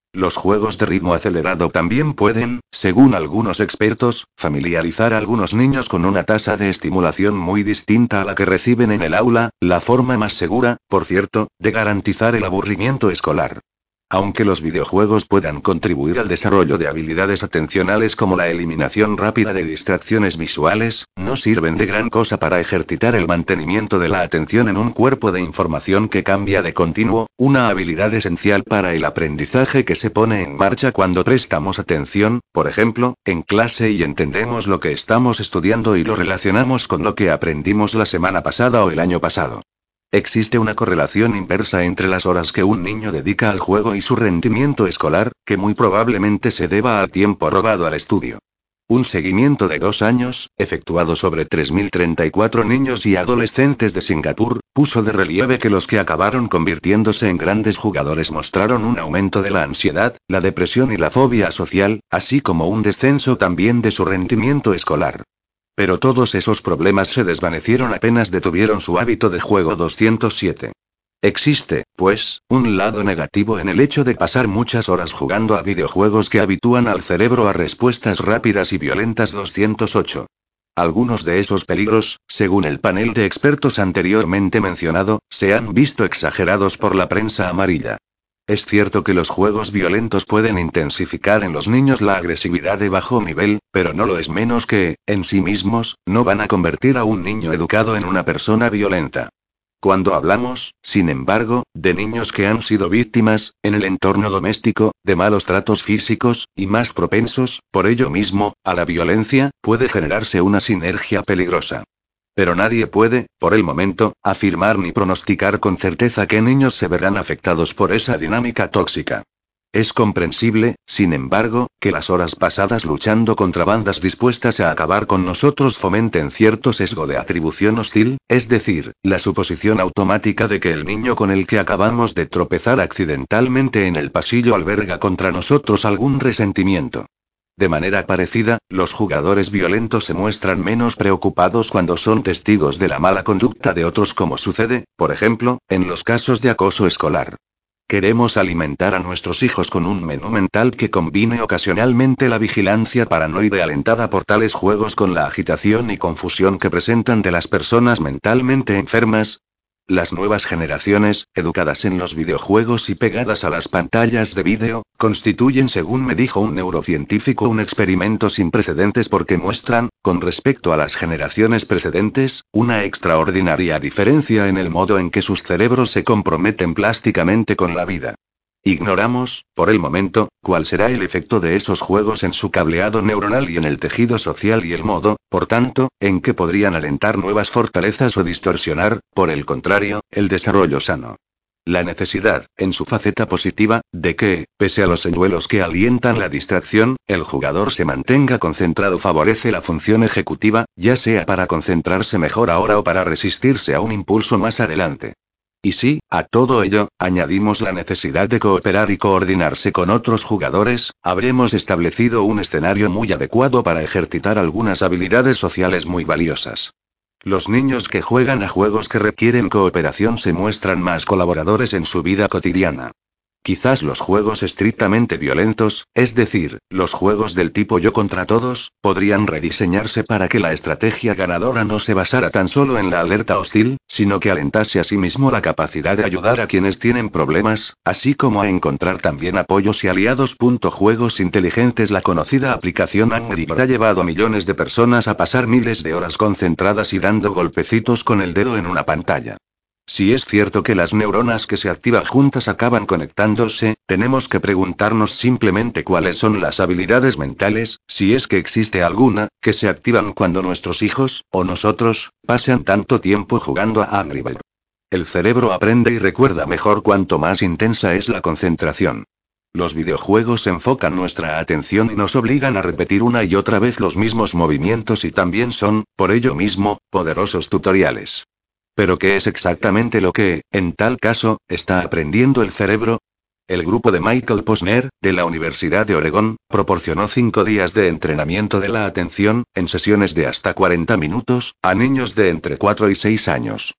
Los juegos de ritmo acelerado también pueden, según algunos expertos, familiarizar a algunos niños con una tasa de estimulación muy distinta a la que reciben en el aula, la forma más segura, por cierto, de garantizar el aburrimiento escolar. Aunque los videojuegos puedan contribuir al desarrollo de habilidades atencionales como la eliminación rápida de distracciones visuales, no sirven de gran cosa para ejercitar el mantenimiento de la atención en un cuerpo de información que cambia de continuo, una habilidad esencial para el aprendizaje que se pone en marcha cuando prestamos atención, por ejemplo, en clase y entendemos lo que estamos estudiando y lo relacionamos con lo que aprendimos la semana pasada o el año pasado. Existe una correlación inversa entre las horas que un niño dedica al juego y su rendimiento escolar, que muy probablemente se deba al tiempo robado al estudio. Un seguimiento de dos años, efectuado sobre tres mil treinta y cuatro niños y adolescentes de Singapur, puso de relieve que los que acabaron convirtiéndose en grandes jugadores mostraron un aumento de la ansiedad, la depresión y la fobia social, así como un descenso también de su rendimiento escolar. Pero todos esos problemas se desvanecieron apenas detuvieron su hábito de juego doscientos siete. Existe, pues, un lado negativo en el hecho de pasar muchas horas jugando a videojuegos que habitúan al cerebro a respuestas rápidas y violentas doscientos ocho. Algunos de esos peligros, según el panel de expertos anteriormente mencionado, se han visto exagerados por la prensa amarilla. Es cierto que los juegos violentos pueden intensificar en los niños la agresividad de bajo nivel, pero no lo es menos que, en sí mismos, no van a convertir a un niño educado en una persona violenta. Cuando hablamos, sin embargo, de niños que han sido víctimas, en el entorno doméstico, de malos tratos físicos, y más propensos, por ello mismo, a la violencia, puede generarse una sinergia peligrosa. Pero nadie puede, por el momento, afirmar ni pronosticar con certeza qué niños se verán afectados por esa dinámica tóxica. Es comprensible, sin embargo, que las horas pasadas luchando contra bandas dispuestas a acabar con nosotros fomenten cierto sesgo de atribución hostil, es decir, la suposición automática de que el niño con el que acabamos de tropezar accidentalmente en el pasillo alberga contra nosotros algún resentimiento. De manera parecida, los jugadores violentos se muestran menos preocupados cuando son testigos de la mala conducta de otros, como sucede, por ejemplo, en los casos de acoso escolar. Queremos alimentar a nuestros hijos con un menú mental que combine ocasionalmente la vigilancia paranoide alentada por tales juegos con la agitación y confusión que presentan de las personas mentalmente enfermas. Las nuevas generaciones, educadas en los videojuegos y pegadas a las pantallas de vídeo, constituyen, según me dijo un neurocientífico, un experimento sin precedentes porque muestran, con respecto a las generaciones precedentes, una extraordinaria diferencia en el modo en que sus cerebros se comprometen plásticamente con la vida. Ignoramos, por el momento, cuál será el efecto de esos juegos en su cableado neuronal y en el tejido social y el modo, por tanto, en que podrían alentar nuevas fortalezas o distorsionar, por el contrario, el desarrollo sano. La necesidad, en su faceta positiva, de que, pese a los señuelos que alientan la distracción, el jugador se mantenga concentrado favorece la función ejecutiva, ya sea para concentrarse mejor ahora o para resistirse a un impulso más adelante. Y si, a todo ello, añadimos la necesidad de cooperar y coordinarse con otros jugadores, habremos establecido un escenario muy adecuado para ejercitar algunas habilidades sociales muy valiosas. Los niños que juegan a juegos que requieren cooperación se muestran más colaboradores en su vida cotidiana. Quizás los juegos estrictamente violentos, es decir, los juegos del tipo yo contra todos, podrían rediseñarse para que la estrategia ganadora no se basara tan solo en la alerta hostil, sino que alentase asimismo la capacidad de ayudar a quienes tienen problemas, así como a encontrar también apoyos y aliados. Juegos inteligentes. La conocida aplicación Angry Bird ha llevado a millones de personas a pasar miles de horas concentradas y dando golpecitos con el dedo en una pantalla. Si es cierto que las neuronas que se activan juntas acaban conectándose, tenemos que preguntarnos simplemente cuáles son las habilidades mentales, si es que existe alguna, que se activan cuando nuestros hijos, o nosotros, pasan tanto tiempo jugando a Angry Birds. El cerebro aprende y recuerda mejor cuanto más intensa es la concentración. Los videojuegos enfocan nuestra atención y nos obligan a repetir una y otra vez los mismos movimientos y también son, por ello mismo, poderosos tutoriales. ¿Pero qué es exactamente lo que, en tal caso, está aprendiendo el cerebro? El grupo de Michael Posner, de la Universidad de Oregón, proporcionó cinco días de entrenamiento de la atención, en sesiones de hasta cuarenta minutos, a niños de entre cuatro y seis años.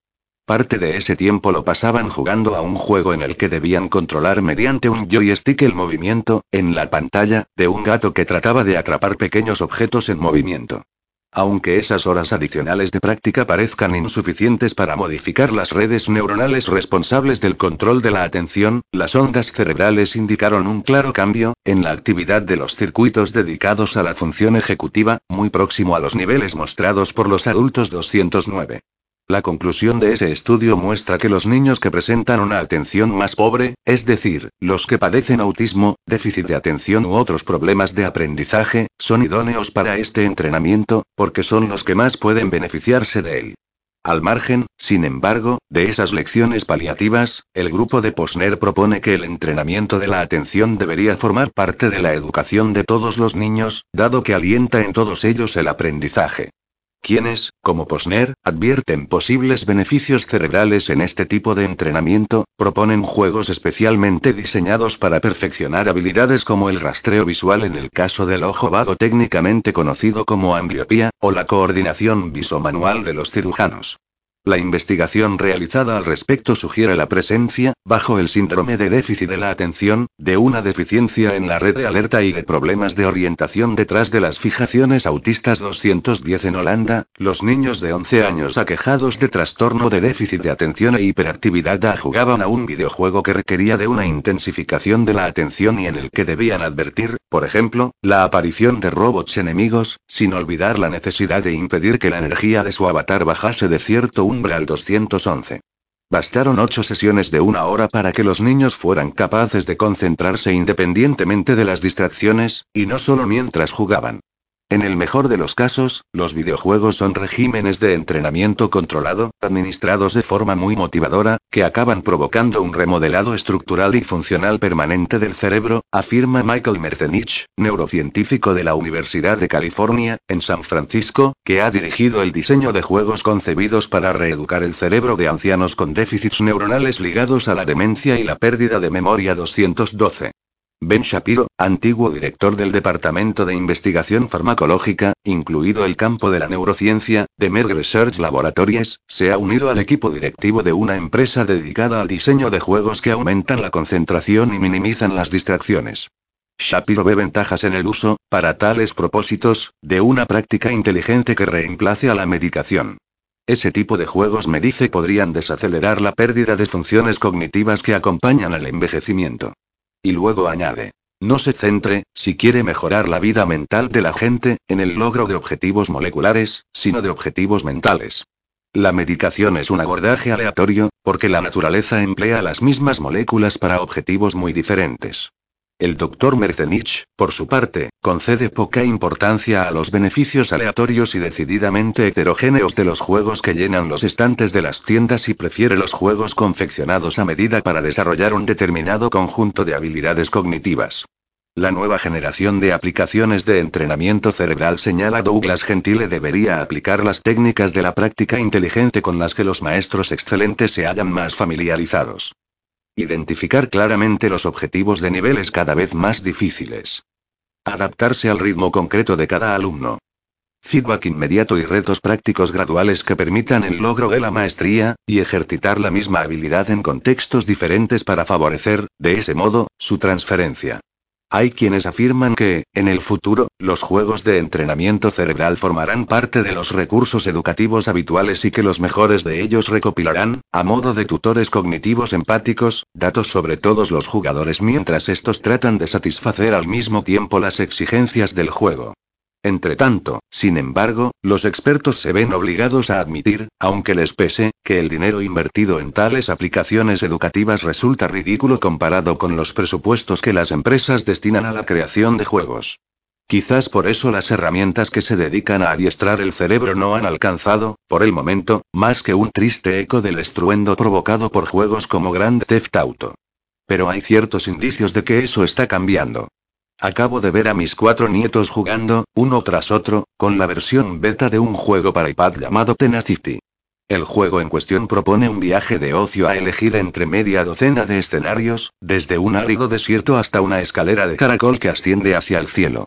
Parte de ese tiempo lo pasaban jugando a un juego en el que debían controlar mediante un joystick el movimiento, en la pantalla, de un gato que trataba de atrapar pequeños objetos en movimiento. Aunque esas horas adicionales de práctica parezcan insuficientes para modificar las redes neuronales responsables del control de la atención, las ondas cerebrales indicaron un claro cambio, en la actividad de los circuitos dedicados a la función ejecutiva, muy próximo a los niveles mostrados por los adultos doscientos nueve. La conclusión de ese estudio muestra que los niños que presentan una atención más pobre, es decir, los que padecen autismo, déficit de atención u otros problemas de aprendizaje, son idóneos para este entrenamiento, porque son los que más pueden beneficiarse de él. Al margen, sin embargo, de esas lecciones paliativas, el grupo de Posner propone que el entrenamiento de la atención debería formar parte de la educación de todos los niños, dado que alienta en todos ellos el aprendizaje. Quienes, como Posner, advierten posibles beneficios cerebrales en este tipo de entrenamiento, proponen juegos especialmente diseñados para perfeccionar habilidades como el rastreo visual en el caso del ojo vago técnicamente conocido como ambliopía, o la coordinación visomanual de los cirujanos. La investigación realizada al respecto sugiere la presencia, bajo el síndrome de déficit de la atención, de una deficiencia en la red de alerta y de problemas de orientación detrás de las fijaciones autistas doscientos diez en Holanda. Los niños de once años aquejados de trastorno de déficit de atención e hiperactividad A jugaban a un videojuego que requería de una intensificación de la atención y en el que debían advertir, por ejemplo, la aparición de robots enemigos, sin olvidar la necesidad de impedir que la energía de su avatar bajase de cierto umbral doscientos once. Bastaron ocho sesiones de una hora para que los niños fueran capaces de concentrarse independientemente de las distracciones, y no solo mientras jugaban. En el mejor de los casos, los videojuegos son regímenes de entrenamiento controlado, administrados de forma muy motivadora, que acaban provocando un remodelado estructural y funcional permanente del cerebro, afirma Michael Merzenich, neurocientífico de la Universidad de California, en San Francisco, que ha dirigido el diseño de juegos concebidos para reeducar el cerebro de ancianos con déficits neuronales ligados a la demencia y la pérdida de memoria doscientos doce. Ben Shapiro, antiguo director del Departamento de Investigación Farmacológica, incluido el campo de la neurociencia, de Merck Research Laboratories, se ha unido al equipo directivo de una empresa dedicada al diseño de juegos que aumentan la concentración y minimizan las distracciones. Shapiro ve ventajas en el uso, para tales propósitos, de una práctica inteligente que reemplace a la medicación. Ese tipo de juegos, me dice, podrían desacelerar la pérdida de funciones cognitivas que acompañan al envejecimiento. Y luego añade: no se centre, si quiere mejorar la vida mental de la gente, en el logro de objetivos moleculares, sino de objetivos mentales. La medicación es un abordaje aleatorio, porque la naturaleza emplea las mismas moléculas para objetivos muy diferentes. El doctor Merzenich, por su parte, concede poca importancia a los beneficios aleatorios y decididamente heterogéneos de los juegos que llenan los estantes de las tiendas y prefiere los juegos confeccionados a medida para desarrollar un determinado conjunto de habilidades cognitivas. La nueva generación de aplicaciones de entrenamiento cerebral, señala Douglas Gentile, debería aplicar las técnicas de la práctica inteligente con las que los maestros excelentes se hallan más familiarizados. Identificar claramente los objetivos de niveles cada vez más difíciles. Adaptarse al ritmo concreto de cada alumno. Feedback inmediato y retos prácticos graduales que permitan el logro de la maestría, y ejercitar la misma habilidad en contextos diferentes para favorecer, de ese modo, su transferencia. Hay quienes afirman que, en el futuro, los juegos de entrenamiento cerebral formarán parte de los recursos educativos habituales y que los mejores de ellos recopilarán, a modo de tutores cognitivos empáticos, datos sobre todos los jugadores mientras estos tratan de satisfacer al mismo tiempo las exigencias del juego. Entretanto, sin embargo, los expertos se ven obligados a admitir, aunque les pese, que el dinero invertido en tales aplicaciones educativas resulta ridículo comparado con los presupuestos que las empresas destinan a la creación de juegos. Quizás por eso las herramientas que se dedican a adiestrar el cerebro no han alcanzado, por el momento, más que un triste eco del estruendo provocado por juegos como Grand Theft Auto. Pero hay ciertos indicios de que eso está cambiando. Acabo de ver a mis cuatro nietos jugando, uno tras otro, con la versión beta de un juego para iPad llamado Tenacity. El juego en cuestión propone un viaje de ocio a elegir entre media docena de escenarios, desde un árido desierto hasta una escalera de caracol que asciende hacia el cielo.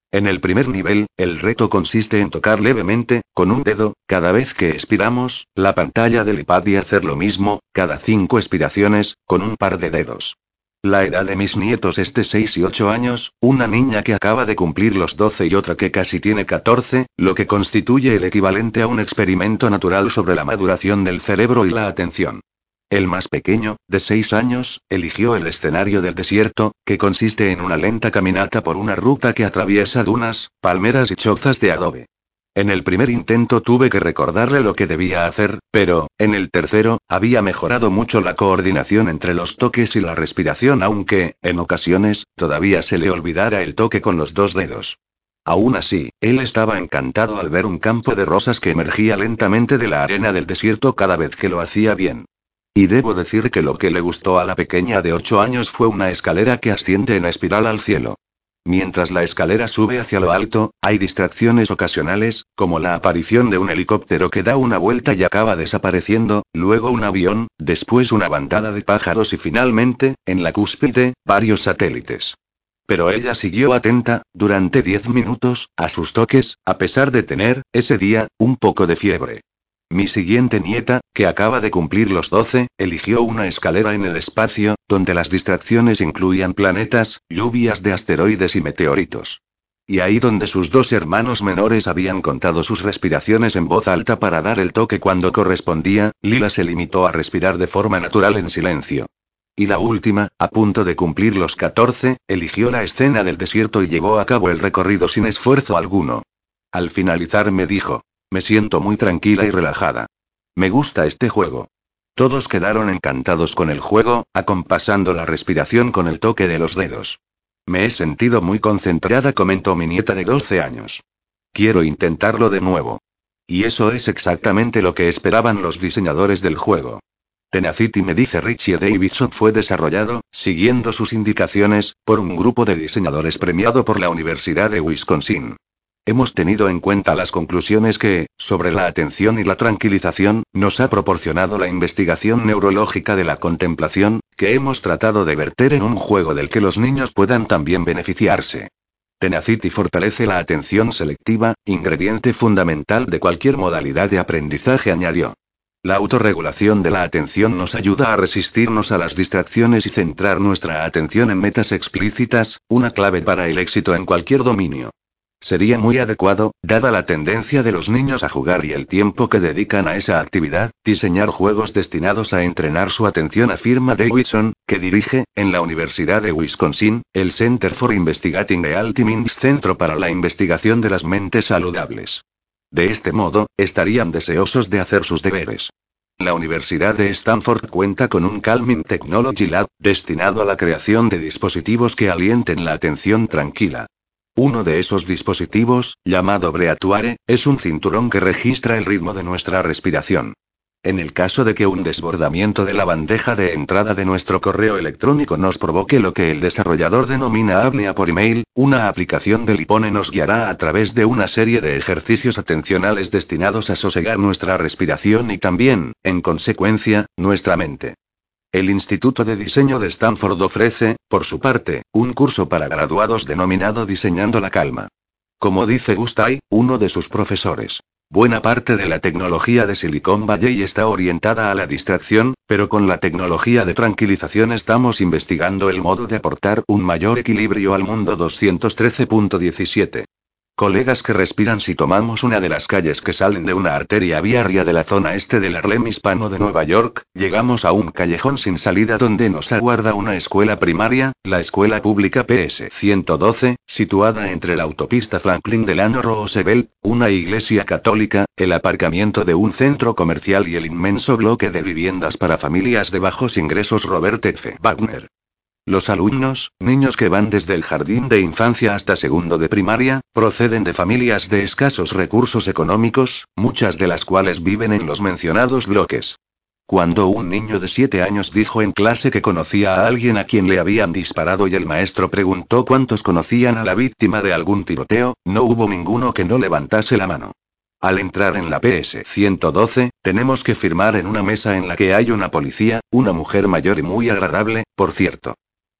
En el primer nivel, el reto consiste en tocar levemente, con un dedo, cada vez que expiramos, la pantalla del iPad y hacer lo mismo, cada cinco expiraciones, con un par de dedos. La edad de mis nietos es de seis y ocho años, una niña que acaba de cumplir los doce y otra que casi tiene catorce, lo que constituye el equivalente a un experimento natural sobre la maduración del cerebro y la atención. El más pequeño, de seis años, eligió el escenario del desierto, que consiste en una lenta caminata por una ruta que atraviesa dunas, palmeras y chozas de adobe. En el primer intento tuve que recordarle lo que debía hacer, pero, en el tercero, había mejorado mucho la coordinación entre los toques y la respiración, aunque, en ocasiones, todavía se le olvidara el toque con los dos dedos. Aún así, él estaba encantado al ver un campo de rosas que emergía lentamente de la arena del desierto cada vez que lo hacía bien. Y debo decir que lo que le gustó a la pequeña de ocho años fue una escalera que asciende en espiral al cielo. Mientras la escalera sube hacia lo alto, hay distracciones ocasionales, como la aparición de un helicóptero que da una vuelta y acaba desapareciendo, luego un avión, después una bandada de pájaros y finalmente, en la cúspide, varios satélites. Pero ella siguió atenta, durante diez minutos, a sus toques, a pesar de tener, ese día, un poco de fiebre. Mi siguiente nieta, que acaba de cumplir los doce, eligió una escalera en el espacio, donde las distracciones incluían planetas, lluvias de asteroides y meteoritos. Y ahí donde sus dos hermanos menores habían contado sus respiraciones en voz alta para dar el toque cuando correspondía, Lila se limitó a respirar de forma natural en silencio. Y la última, a punto de cumplir los catorce, eligió la escena del desierto y llevó a cabo el recorrido sin esfuerzo alguno. Al finalizar me dijo: me siento muy tranquila y relajada. Me gusta este juego. Todos quedaron encantados con el juego, acompasando la respiración con el toque de los dedos. Me he sentido muy concentrada, comentó mi nieta de doce años. Quiero intentarlo de nuevo. Y eso es exactamente lo que esperaban los diseñadores del juego. Tenacity, me dice Richie Davidson, fue desarrollado, siguiendo sus indicaciones, por un grupo de diseñadores premiado por la Universidad de Wisconsin. Hemos tenido en cuenta las conclusiones que, sobre la atención y la tranquilización, nos ha proporcionado la investigación neurológica de la contemplación, que hemos tratado de verter en un juego del que los niños puedan también beneficiarse. Tenacity fortalece la atención selectiva, ingrediente fundamental de cualquier modalidad de aprendizaje, añadió. La autorregulación de la atención nos ayuda a resistirnos a las distracciones y centrar nuestra atención en metas explícitas, una clave para el éxito en cualquier dominio. Sería muy adecuado, dada la tendencia de los niños a jugar y el tiempo que dedican a esa actividad, diseñar juegos destinados a entrenar su atención, afirma Davidson, que dirige, en la Universidad de Wisconsin, el Center for Investigating the Healthy Minds, Centro para la Investigación de las Mentes Saludables. De este modo, estarían deseosos de hacer sus deberes. La Universidad de Stanford cuenta con un Calming Technology Lab, destinado a la creación de dispositivos que alienten la atención tranquila. Uno de esos dispositivos, llamado Breathware, es un cinturón que registra el ritmo de nuestra respiración. En el caso de que un desbordamiento de la bandeja de entrada de nuestro correo electrónico nos provoque lo que el desarrollador denomina apnea por email, una aplicación del iPhone nos guiará a través de una serie de ejercicios atencionales destinados a sosegar nuestra respiración y también, en consecuencia, nuestra mente. El Instituto de Diseño de Stanford ofrece, por su parte, un curso para graduados denominado Diseñando la Calma. Como dice Gustai, uno de sus profesores, buena parte de la tecnología de Silicon Valley está orientada a la distracción, pero con la tecnología de tranquilización estamos investigando el modo de aportar un mayor equilibrio al mundo. doscientos trece punto diecisiete. Colegas que respiran. Si tomamos una de las calles que salen de una arteria viaria de la zona este del Harlem hispano de Nueva York, llegamos a un callejón sin salida donde nos aguarda una escuela primaria, la escuela pública P S ciento doce, situada entre la autopista Franklin Delano Roosevelt, una iglesia católica, el aparcamiento de un centro comercial y el inmenso bloque de viviendas para familias de bajos ingresos Robert F. Wagner. Los alumnos, niños que van desde el jardín de infancia hasta segundo de primaria, proceden de familias de escasos recursos económicos, muchas de las cuales viven en los mencionados bloques. Cuando un niño de siete años dijo en clase que conocía a alguien a quien le habían disparado y el maestro preguntó cuántos conocían a la víctima de algún tiroteo, no hubo ninguno que no levantase la mano. Al entrar en la P S ciento doce, tenemos que firmar en una mesa en la que hay una policía, una mujer mayor y muy agradable, por cierto.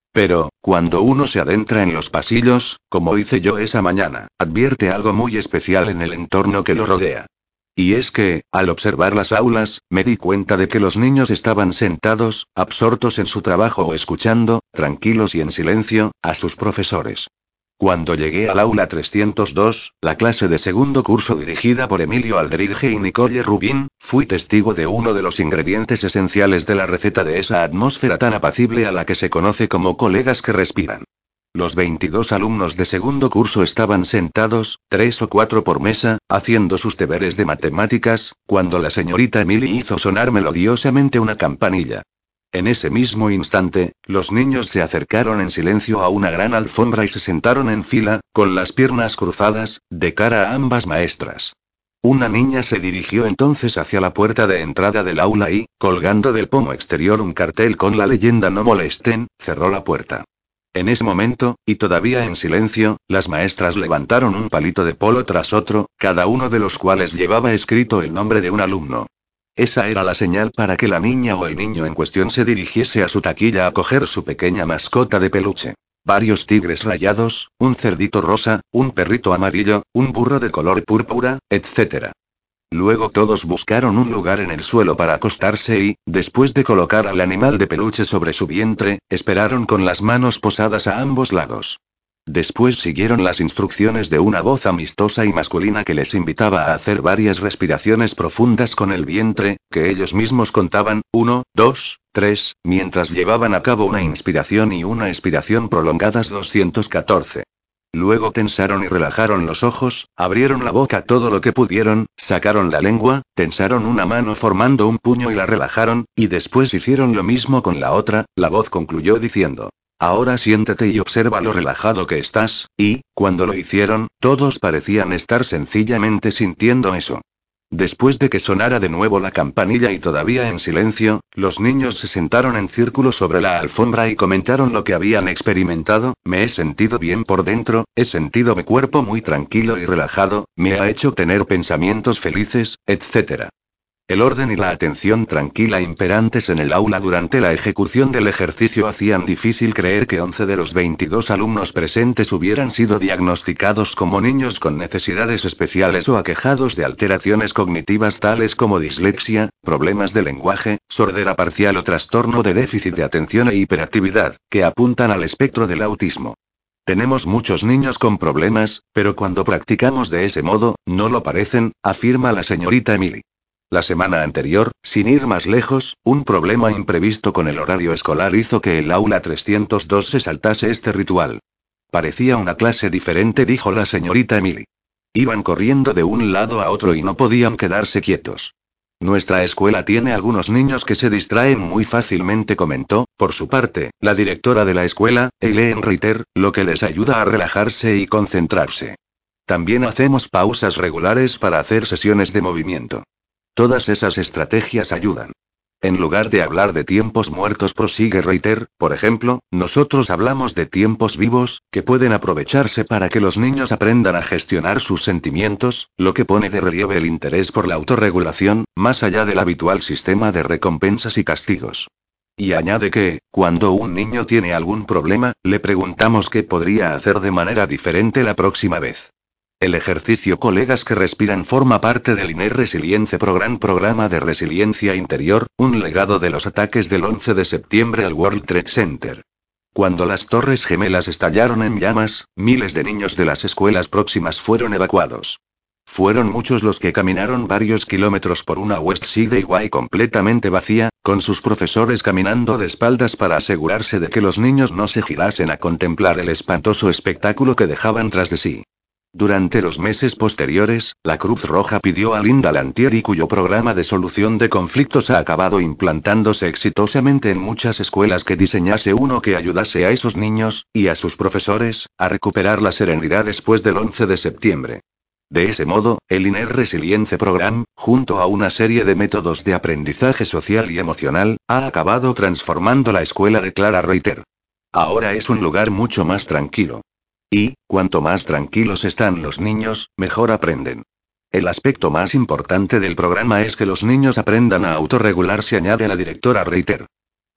Pero, cuando uno se adentra en los pasillos, como hice yo esa mañana, advierte algo muy especial en el entorno que lo rodea. Y es que, al observar las aulas, me di cuenta de que los niños estaban sentados, absortos en su trabajo o escuchando, tranquilos y en silencio, a sus profesores. Cuando llegué al aula trescientos dos, la clase de segundo curso dirigida por Emilio Aldridge y Nicole Rubin, fui testigo de uno de los ingredientes esenciales de la receta de esa atmósfera tan apacible a la que se conoce como colegas que respiran. Los veintidós alumnos de segundo curso estaban sentados, tres o cuatro por mesa, haciendo sus deberes de matemáticas, cuando la señorita Emily hizo sonar melodiosamente una campanilla. En ese mismo instante, los niños se acercaron en silencio a una gran alfombra y se sentaron en fila, con las piernas cruzadas, de cara a ambas maestras. Una niña se dirigió entonces hacia la puerta de entrada del aula y, colgando del pomo exterior un cartel con la leyenda "No molesten", cerró la puerta. En ese momento, y todavía en silencio, las maestras levantaron un palito de polo tras otro, cada uno de los cuales llevaba escrito el nombre de un alumno. Esa era la señal para que la niña o el niño en cuestión se dirigiese a su taquilla a coger su pequeña mascota de peluche. Varios tigres rayados, un cerdito rosa, un perrito amarillo, un burro de color púrpura, etcétera. Luego todos buscaron un lugar en el suelo para acostarse y, después de colocar al animal de peluche sobre su vientre, esperaron con las manos posadas a ambos lados. Después siguieron las instrucciones de una voz amistosa y masculina que les invitaba a hacer varias respiraciones profundas con el vientre, que ellos mismos contaban, uno, dos, tres, mientras llevaban a cabo una inspiración y una expiración prolongadas doscientos catorce. Luego tensaron y relajaron los ojos, abrieron la boca todo lo que pudieron, sacaron la lengua, tensaron una mano formando un puño y la relajaron, y después hicieron lo mismo con la otra. La voz concluyó diciendo: "Ahora siéntate y observa lo relajado que estás", y, cuando lo hicieron, todos parecían estar sencillamente sintiendo eso. Después de que sonara de nuevo la campanilla y todavía en silencio, los niños se sentaron en círculo sobre la alfombra y comentaron lo que habían experimentado. "Me he sentido bien por dentro, he sentido mi cuerpo muy tranquilo y relajado, me ha hecho tener pensamientos felices, etcétera". El orden y la atención tranquila imperantes en el aula durante la ejecución del ejercicio hacían difícil creer que once de los veintidós alumnos presentes hubieran sido diagnosticados como niños con necesidades especiales o aquejados de alteraciones cognitivas tales como dislexia, problemas de lenguaje, sordera parcial o trastorno de déficit de atención e hiperactividad, que apuntan al espectro del autismo. Tenemos muchos niños con problemas, pero cuando practicamos de ese modo, no lo parecen, afirma la señorita Emily. La semana anterior, sin ir más lejos, un problema imprevisto con el horario escolar hizo que el aula trescientos dos se saltase este ritual. Parecía una clase diferente, dijo la señorita Emily. Iban corriendo de un lado a otro y no podían quedarse quietos. Nuestra escuela tiene algunos niños que se distraen muy fácilmente, comentó, por su parte, la directora de la escuela, Elaine Reiter, lo que les ayuda a relajarse y concentrarse. También hacemos pausas regulares para hacer sesiones de movimiento. Todas esas estrategias ayudan. En lugar de hablar de tiempos muertos, prosigue Reiter, por ejemplo, nosotros hablamos de tiempos vivos, que pueden aprovecharse para que los niños aprendan a gestionar sus sentimientos, lo que pone de relieve el interés por la autorregulación, más allá del habitual sistema de recompensas y castigos. Y añade que, cuando un niño tiene algún problema, le preguntamos qué podría hacer de manera diferente la próxima vez. El ejercicio Colegas que Respiran forma parte del Inner Resilience Program, programa de resiliencia interior, un legado de los ataques del once de septiembre al World Trade Center. Cuando las Torres Gemelas estallaron en llamas, miles de niños de las escuelas próximas fueron evacuados. Fueron muchos los que caminaron varios kilómetros por una West Sideway completamente vacía, con sus profesores caminando de espaldas para asegurarse de que los niños no se girasen a contemplar el espantoso espectáculo que dejaban tras de sí. Durante los meses posteriores, la Cruz Roja pidió a Linda Lantieri, cuyo programa de solución de conflictos ha acabado implantándose exitosamente en muchas escuelas, que diseñase uno que ayudase a esos niños, y a sus profesores, a recuperar la serenidad después del once de septiembre. De ese modo, el Inner Resilience Program, junto a una serie de métodos de aprendizaje social y emocional, ha acabado transformando la escuela de Clara Reiter. Ahora es un lugar mucho más tranquilo. Y, cuanto más tranquilos están los niños, mejor aprenden. El aspecto más importante del programa es que los niños aprendan a autorregularse, añade la directora Reiter.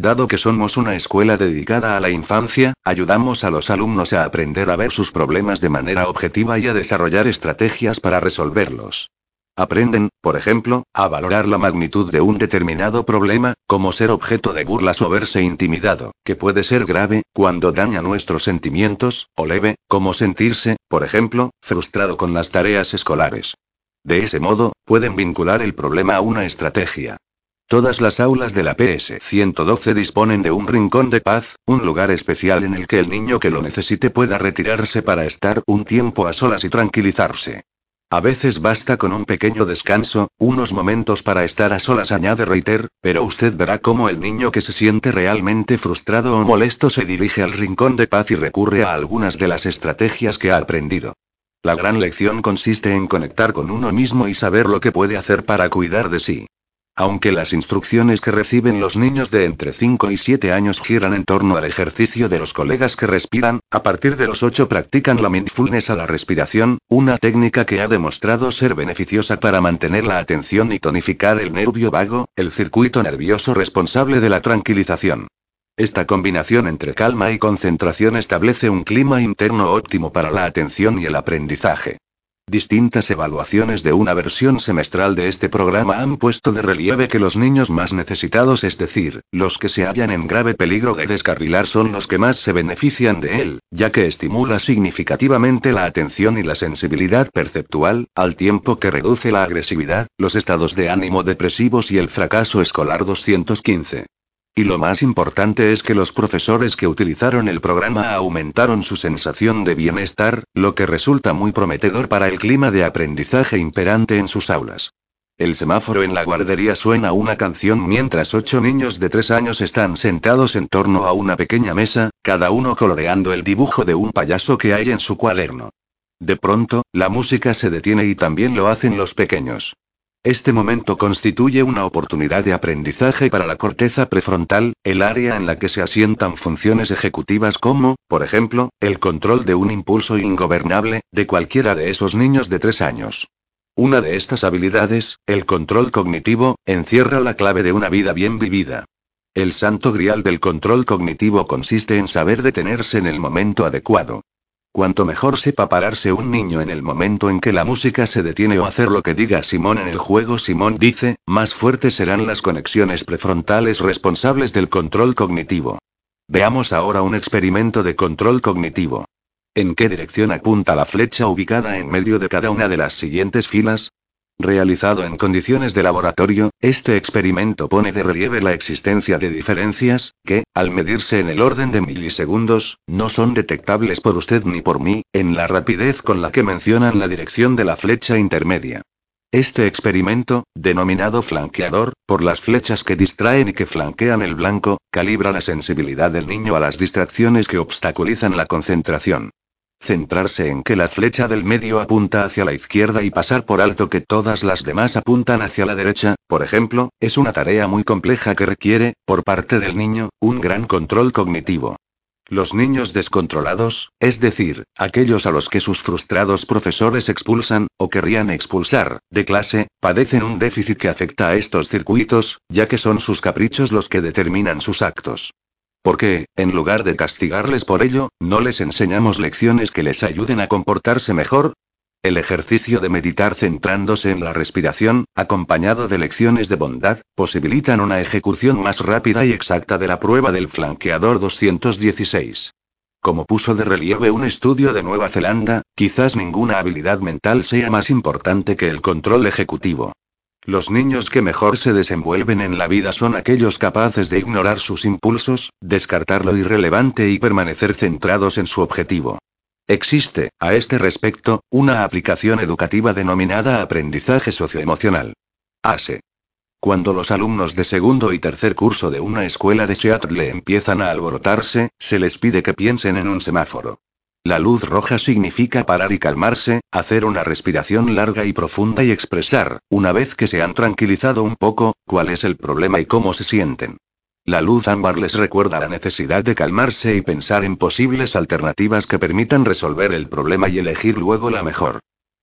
Dado que somos una escuela dedicada a la infancia, ayudamos a los alumnos a aprender a ver sus problemas de manera objetiva y a desarrollar estrategias para resolverlos. Aprenden, por ejemplo, a valorar la magnitud de un determinado problema, como ser objeto de burlas o verse intimidado, que puede ser grave, cuando daña nuestros sentimientos, o leve, como sentirse, por ejemplo, frustrado con las tareas escolares. De ese modo, pueden vincular el problema a una estrategia. Todas las aulas de la P S ciento doce disponen de un rincón de paz, un lugar especial en el que el niño que lo necesite pueda retirarse para estar un tiempo a solas y tranquilizarse. A veces basta con un pequeño descanso, unos momentos para estar a solas, añade Reiter, pero usted verá cómo el niño que se siente realmente frustrado o molesto se dirige al rincón de paz y recurre a algunas de las estrategias que ha aprendido. La gran lección consiste en conectar con uno mismo y saber lo que puede hacer para cuidar de sí. Aunque las instrucciones que reciben los niños de entre cinco y siete años giran en torno al ejercicio de los colegas que respiran, a partir de los ocho practican la mindfulness a la respiración, una técnica que ha demostrado ser beneficiosa para mantener la atención y tonificar el nervio vago, el circuito nervioso responsable de la tranquilización. Esta combinación entre calma y concentración establece un clima interno óptimo para la atención y el aprendizaje. Distintas evaluaciones de una versión semestral de este programa han puesto de relieve que los niños más necesitados, es decir, los que se hallan en grave peligro de descarrilar, son los que más se benefician de él, ya que estimula significativamente la atención y la sensibilidad perceptual, al tiempo que reduce la agresividad, los estados de ánimo depresivos y el fracaso escolar. doscientos quince. Y lo más importante es que los profesores que utilizaron el programa aumentaron su sensación de bienestar, lo que resulta muy prometedor para el clima de aprendizaje imperante en sus aulas. El semáforo en la guardería suena una canción mientras ocho niños de tres años están sentados en torno a una pequeña mesa, cada uno coloreando el dibujo de un payaso que hay en su cuaderno. De pronto, la música se detiene y también lo hacen los pequeños. Este momento constituye una oportunidad de aprendizaje para la corteza prefrontal, el área en la que se asientan funciones ejecutivas como, por ejemplo, el control de un impulso ingobernable, de cualquiera de esos niños de tres años. Una de estas habilidades, el control cognitivo, encierra la clave de una vida bien vivida. El santo grial del control cognitivo consiste en saber detenerse en el momento adecuado. Cuanto mejor sepa pararse un niño en el momento en que la música se detiene o hacer lo que diga Simón en el juego Simón dice, más fuertes serán las conexiones prefrontales responsables del control cognitivo. Veamos ahora un experimento de control cognitivo. ¿En qué dirección apunta la flecha ubicada en medio de cada una de las siguientes filas? Realizado en condiciones de laboratorio, este experimento pone de relieve la existencia de diferencias, que, al medirse en el orden de milisegundos, no son detectables por usted ni por mí, en la rapidez con la que mencionan la dirección de la flecha intermedia. Este experimento, denominado flanqueador, por las flechas que distraen y que flanquean el blanco, calibra la sensibilidad del niño a las distracciones que obstaculizan la concentración. Centrarse en que la flecha del medio apunta hacia la izquierda y pasar por alto que todas las demás apuntan hacia la derecha, por ejemplo, es una tarea muy compleja que requiere, por parte del niño, un gran control cognitivo. Los niños descontrolados, es decir, aquellos a los que sus frustrados profesores expulsan, o querrían expulsar, de clase, padecen un déficit que afecta a estos circuitos, ya que son sus caprichos los que determinan sus actos. Porque, en lugar de castigarles por ello, ¿no les enseñamos lecciones que les ayuden a comportarse mejor? El ejercicio de meditar centrándose en la respiración, acompañado de lecciones de bondad, posibilitan una ejecución más rápida y exacta de la prueba del flanqueador. doscientos dieciséis. Como puso de relieve un estudio de Nueva Zelanda, quizás ninguna habilidad mental sea más importante que el control ejecutivo. Los niños que mejor se desenvuelven en la vida son aquellos capaces de ignorar sus impulsos, descartar lo irrelevante y permanecer centrados en su objetivo. Existe, a este respecto, una aplicación educativa denominada aprendizaje socioemocional. A S E. Cuando los alumnos de segundo y tercer curso de una escuela de Seattle empiezan a alborotarse, se les pide que piensen en un semáforo. La luz roja significa parar y calmarse, hacer una respiración larga y profunda y expresar, una vez que se han tranquilizado un poco, cuál es el problema y cómo se sienten. La luz ámbar les recuerda la necesidad de calmarse y pensar en posibles alternativas que permitan resolver el problema y elegir luego la mejor.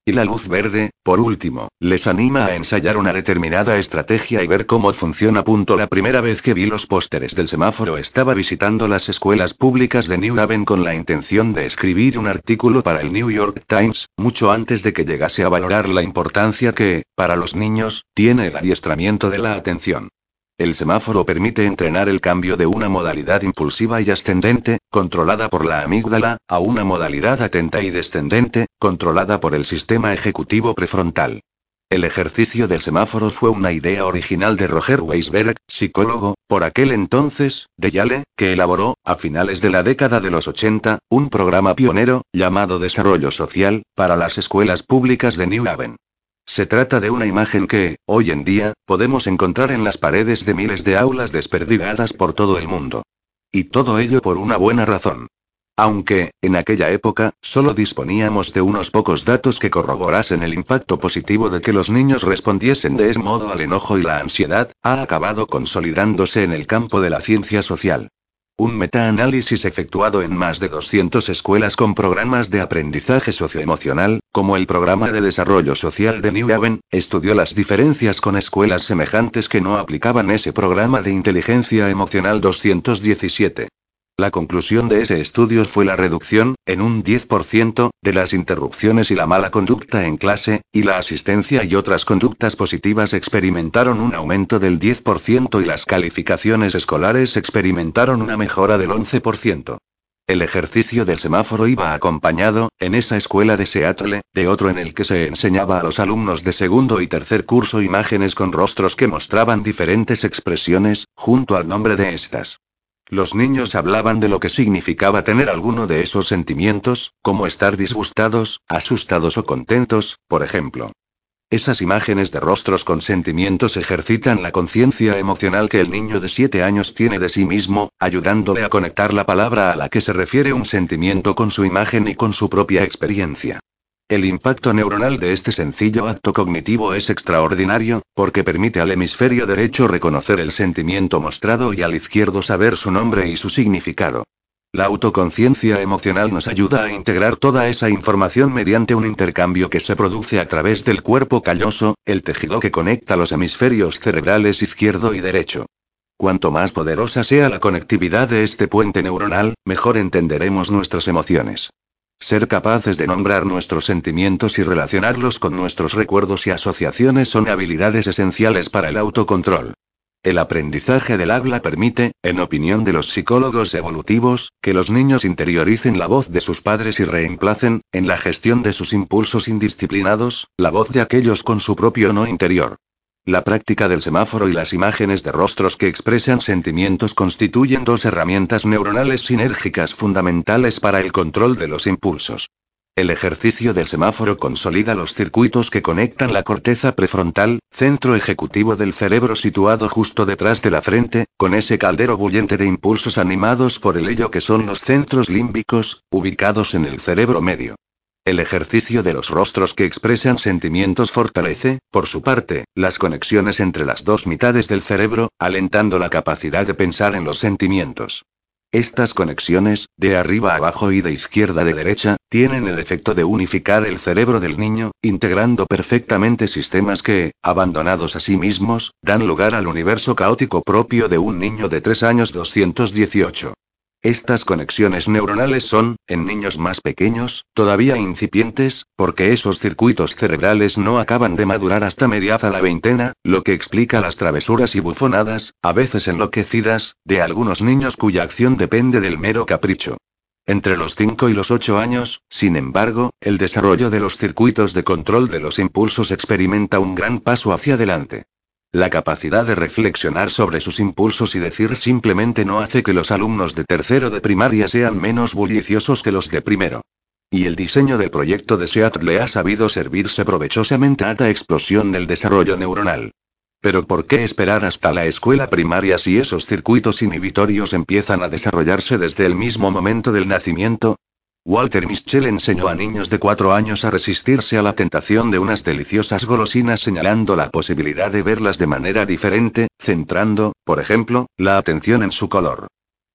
Y la luz verde, por último, les anima a ensayar una determinada estrategia y ver cómo funciona. Punto. La primera vez que vi los pósteres del semáforo estaba visitando las escuelas públicas de New Haven con la intención de escribir un artículo para el New York Times, mucho antes de que llegase a valorar la importancia que, para los niños, tiene el adiestramiento de la atención. El semáforo permite entrenar el cambio de una modalidad impulsiva y ascendente, controlada por la amígdala, a una modalidad atenta y descendente, controlada por el sistema ejecutivo prefrontal. El ejercicio del semáforo fue una idea original de Roger Weisberg, psicólogo, por aquel entonces, de Yale, que elaboró, a finales de la década de los ochenta, un programa pionero, llamado Desarrollo Social, para las escuelas públicas de New Haven. Se trata de una imagen que, hoy en día, podemos encontrar en las paredes de miles de aulas desperdigadas por todo el mundo. Y todo ello por una buena razón. Aunque, en aquella época, solo disponíamos de unos pocos datos que corroborasen el impacto positivo de que los niños respondiesen de ese modo al enojo y la ansiedad, ha acabado consolidándose en el campo de la ciencia social. Un metaanálisis efectuado en más de doscientas escuelas con programas de aprendizaje socioemocional, como el Programa de Desarrollo Social de New Haven, estudió las diferencias con escuelas semejantes que no aplicaban ese programa de inteligencia emocional doscientos diecisiete. La conclusión de ese estudio fue la reducción, en un diez por ciento, de las interrupciones y la mala conducta en clase, y la asistencia y otras conductas positivas experimentaron un aumento del diez por ciento y las calificaciones escolares experimentaron una mejora del once por ciento. El ejercicio del semáforo iba acompañado, en esa escuela de Seattle, de otro en el que se enseñaba a los alumnos de segundo y tercer curso imágenes con rostros que mostraban diferentes expresiones, junto al nombre de estas. Los niños hablaban de lo que significaba tener alguno de esos sentimientos, como estar disgustados, asustados o contentos, por ejemplo. Esas imágenes de rostros con sentimientos ejercitan la conciencia emocional que el niño de siete años tiene de sí mismo, ayudándole a conectar la palabra a la que se refiere un sentimiento con su imagen y con su propia experiencia. El impacto neuronal de este sencillo acto cognitivo es extraordinario, porque permite al hemisferio derecho reconocer el sentimiento mostrado y al izquierdo saber su nombre y su significado. La autoconciencia emocional nos ayuda a integrar toda esa información mediante un intercambio que se produce a través del cuerpo calloso, el tejido que conecta los hemisferios cerebrales izquierdo y derecho. Cuanto más poderosa sea la conectividad de este puente neuronal, mejor entenderemos nuestras emociones. Ser capaces de nombrar nuestros sentimientos y relacionarlos con nuestros recuerdos y asociaciones son habilidades esenciales para el autocontrol. El aprendizaje del habla permite, en opinión de los psicólogos evolutivos, que los niños interioricen la voz de sus padres y reemplacen, en la gestión de sus impulsos indisciplinados, la voz de aquellos con su propio no interior. La práctica del semáforo y las imágenes de rostros que expresan sentimientos constituyen dos herramientas neuronales sinérgicas fundamentales para el control de los impulsos. El ejercicio del semáforo consolida los circuitos que conectan la corteza prefrontal, centro ejecutivo del cerebro situado justo detrás de la frente, con ese caldero bullente de impulsos animados por el ello que son los centros límbicos, ubicados en el cerebro medio. El ejercicio de los rostros que expresan sentimientos fortalece, por su parte, las conexiones entre las dos mitades del cerebro, alentando la capacidad de pensar en los sentimientos. Estas conexiones, de arriba a abajo y de izquierda a derecha, tienen el efecto de unificar el cerebro del niño, integrando perfectamente sistemas que, abandonados a sí mismos, dan lugar al universo caótico propio de un niño de tres años doscientos dieciocho. Estas conexiones neuronales son, en niños más pequeños, todavía incipientes, porque esos circuitos cerebrales no acaban de madurar hasta mediada la veintena, lo que explica las travesuras y bufonadas, a veces enloquecidas, de algunos niños cuya acción depende del mero capricho. Entre los cinco y los ocho años, sin embargo, el desarrollo de los circuitos de control de los impulsos experimenta un gran paso hacia adelante. La capacidad de reflexionar sobre sus impulsos y decir simplemente no hace que los alumnos de tercero de primaria sean menos bulliciosos que los de primero. Y el diseño del proyecto de Seattle ha sabido servirse provechosamente a esta explosión del desarrollo neuronal. Pero ¿por qué esperar hasta la escuela primaria si esos circuitos inhibitorios empiezan a desarrollarse desde el mismo momento del nacimiento? Walter Mischel enseñó a niños de cuatro años a resistirse a la tentación de unas deliciosas golosinas señalando la posibilidad de verlas de manera diferente, centrando, por ejemplo, la atención en su color.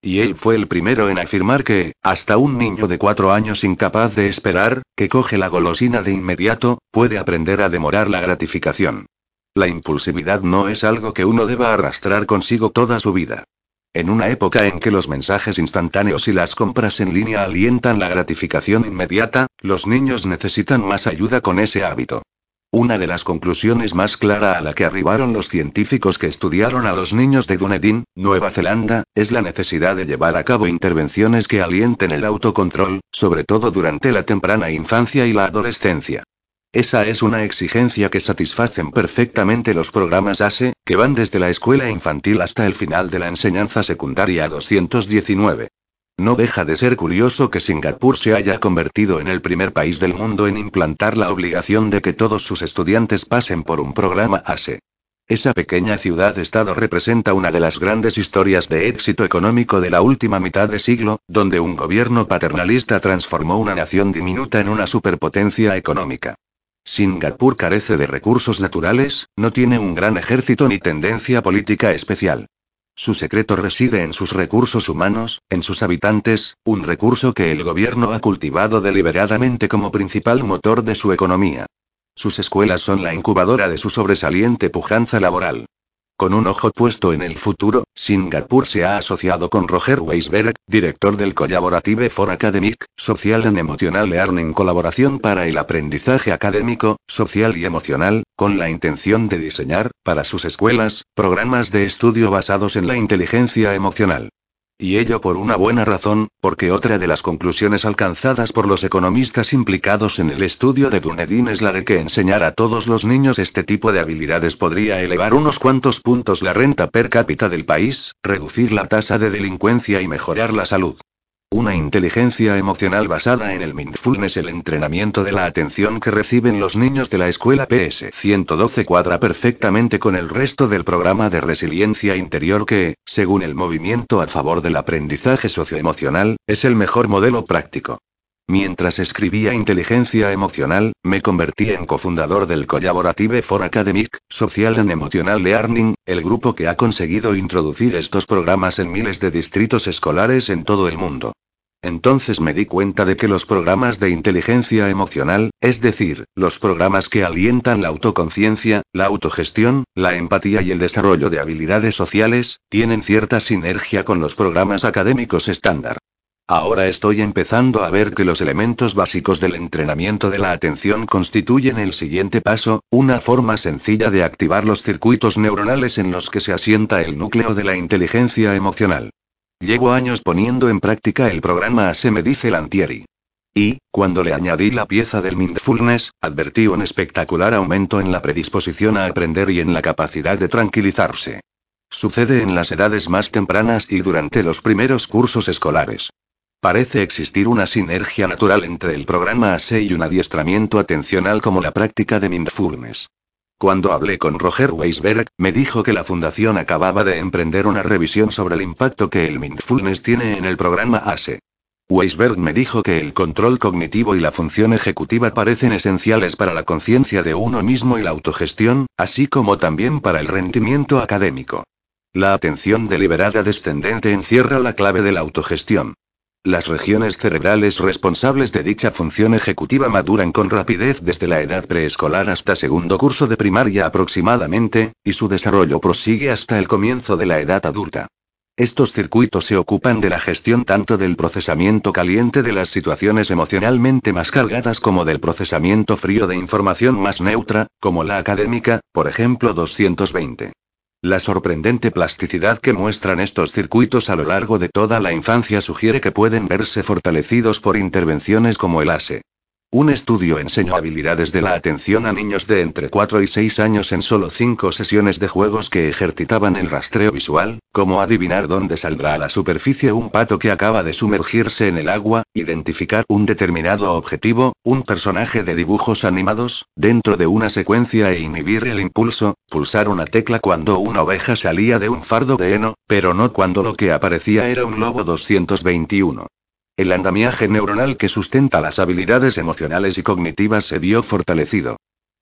Y él fue el primero en afirmar que, hasta un niño de cuatro años incapaz de esperar, que coge la golosina de inmediato, puede aprender a demorar la gratificación. La impulsividad no es algo que uno deba arrastrar consigo toda su vida. En una época en que los mensajes instantáneos y las compras en línea alientan la gratificación inmediata, los niños necesitan más ayuda con ese hábito. Una de las conclusiones más clara a la que arribaron los científicos que estudiaron a los niños de Dunedin, Nueva Zelanda, es la necesidad de llevar a cabo intervenciones que alienten el autocontrol, sobre todo durante la temprana infancia y la adolescencia. Esa es una exigencia que satisfacen perfectamente los programas A S E, que van desde la escuela infantil hasta el final de la enseñanza secundaria doscientos diecinueve. No deja de ser curioso que Singapur se haya convertido en el primer país del mundo en implantar la obligación de que todos sus estudiantes pasen por un programa A S E. Esa pequeña ciudad-estado representa una de las grandes historias de éxito económico de la última mitad de siglo, donde un gobierno paternalista transformó una nación diminuta en una superpotencia económica. Singapur carece de recursos naturales, no tiene un gran ejército ni tendencia política especial. Su secreto reside en sus recursos humanos, en sus habitantes, un recurso que el gobierno ha cultivado deliberadamente como principal motor de su economía. Sus escuelas son la incubadora de su sobresaliente pujanza laboral. Con un ojo puesto en el futuro, Singapur se ha asociado con Roger Weisberg, director del Collaborative for Academic, Social and Emotional Learning Colaboración para el aprendizaje académico, social y emocional, con la intención de diseñar, para sus escuelas, programas de estudio basados en la inteligencia emocional. Y ello por una buena razón, porque otra de las conclusiones alcanzadas por los economistas implicados en el estudio de Dunedin es la de que enseñar a todos los niños este tipo de habilidades podría elevar unos cuantos puntos la renta per cápita del país, reducir la tasa de delincuencia y mejorar la salud. Una inteligencia emocional basada en el mindfulness, el entrenamiento de la atención que reciben los niños de la escuela P S ciento doce cuadra perfectamente con el resto del programa de resiliencia interior que, según el movimiento a favor del aprendizaje socioemocional, es el mejor modelo práctico. Mientras escribía inteligencia emocional, me convertí en cofundador del Collaborative for Academic, Social and Emotional Learning, el grupo que ha conseguido introducir estos programas en miles de distritos escolares en todo el mundo. Entonces me di cuenta de que los programas de inteligencia emocional, es decir, los programas que alientan la autoconciencia, la autogestión, la empatía y el desarrollo de habilidades sociales, tienen cierta sinergia con los programas académicos estándar. Ahora estoy empezando a ver que los elementos básicos del entrenamiento de la atención constituyen el siguiente paso, una forma sencilla de activar los circuitos neuronales en los que se asienta el núcleo de la inteligencia emocional. Llevo años poniendo en práctica el programa A S E, me dice Lantieri. Y, cuando le añadí la pieza del mindfulness, advertí un espectacular aumento en la predisposición a aprender y en la capacidad de tranquilizarse. Sucede en las edades más tempranas y durante los primeros cursos escolares. Parece existir una sinergia natural entre el programa A S E y un adiestramiento atencional como la práctica de mindfulness. Cuando hablé con Roger Weisberg, me dijo que la fundación acababa de emprender una revisión sobre el impacto que el mindfulness tiene en el programa A S E. Weisberg me dijo que el control cognitivo y la función ejecutiva parecen esenciales para la conciencia de uno mismo y la autogestión, así como también para el rendimiento académico. La atención deliberada descendente encierra la clave de la autogestión. Las regiones cerebrales responsables de dicha función ejecutiva maduran con rapidez desde la edad preescolar hasta segundo curso de primaria aproximadamente, y su desarrollo prosigue hasta el comienzo de la edad adulta. Estos circuitos se ocupan de la gestión tanto del procesamiento caliente de las situaciones emocionalmente más cargadas como del procesamiento frío de información más neutra, como la académica, por ejemplo doscientos veinte. La sorprendente plasticidad que muestran estos circuitos a lo largo de toda la infancia sugiere que pueden verse fortalecidos por intervenciones como el A S E. Un estudio enseñó habilidades de la atención a niños de entre cuatro y seis años en solo cinco sesiones de juegos que ejercitaban el rastreo visual, como adivinar dónde saldrá a la superficie un pato que acaba de sumergirse en el agua, identificar un determinado objetivo, un personaje de dibujos animados, dentro de una secuencia e inhibir el impulso, pulsar una tecla cuando una oveja salía de un fardo de heno, pero no cuando lo que aparecía era un lobo doscientos veintiuno. El andamiaje neuronal que sustenta las habilidades emocionales y cognitivas se vio fortalecido.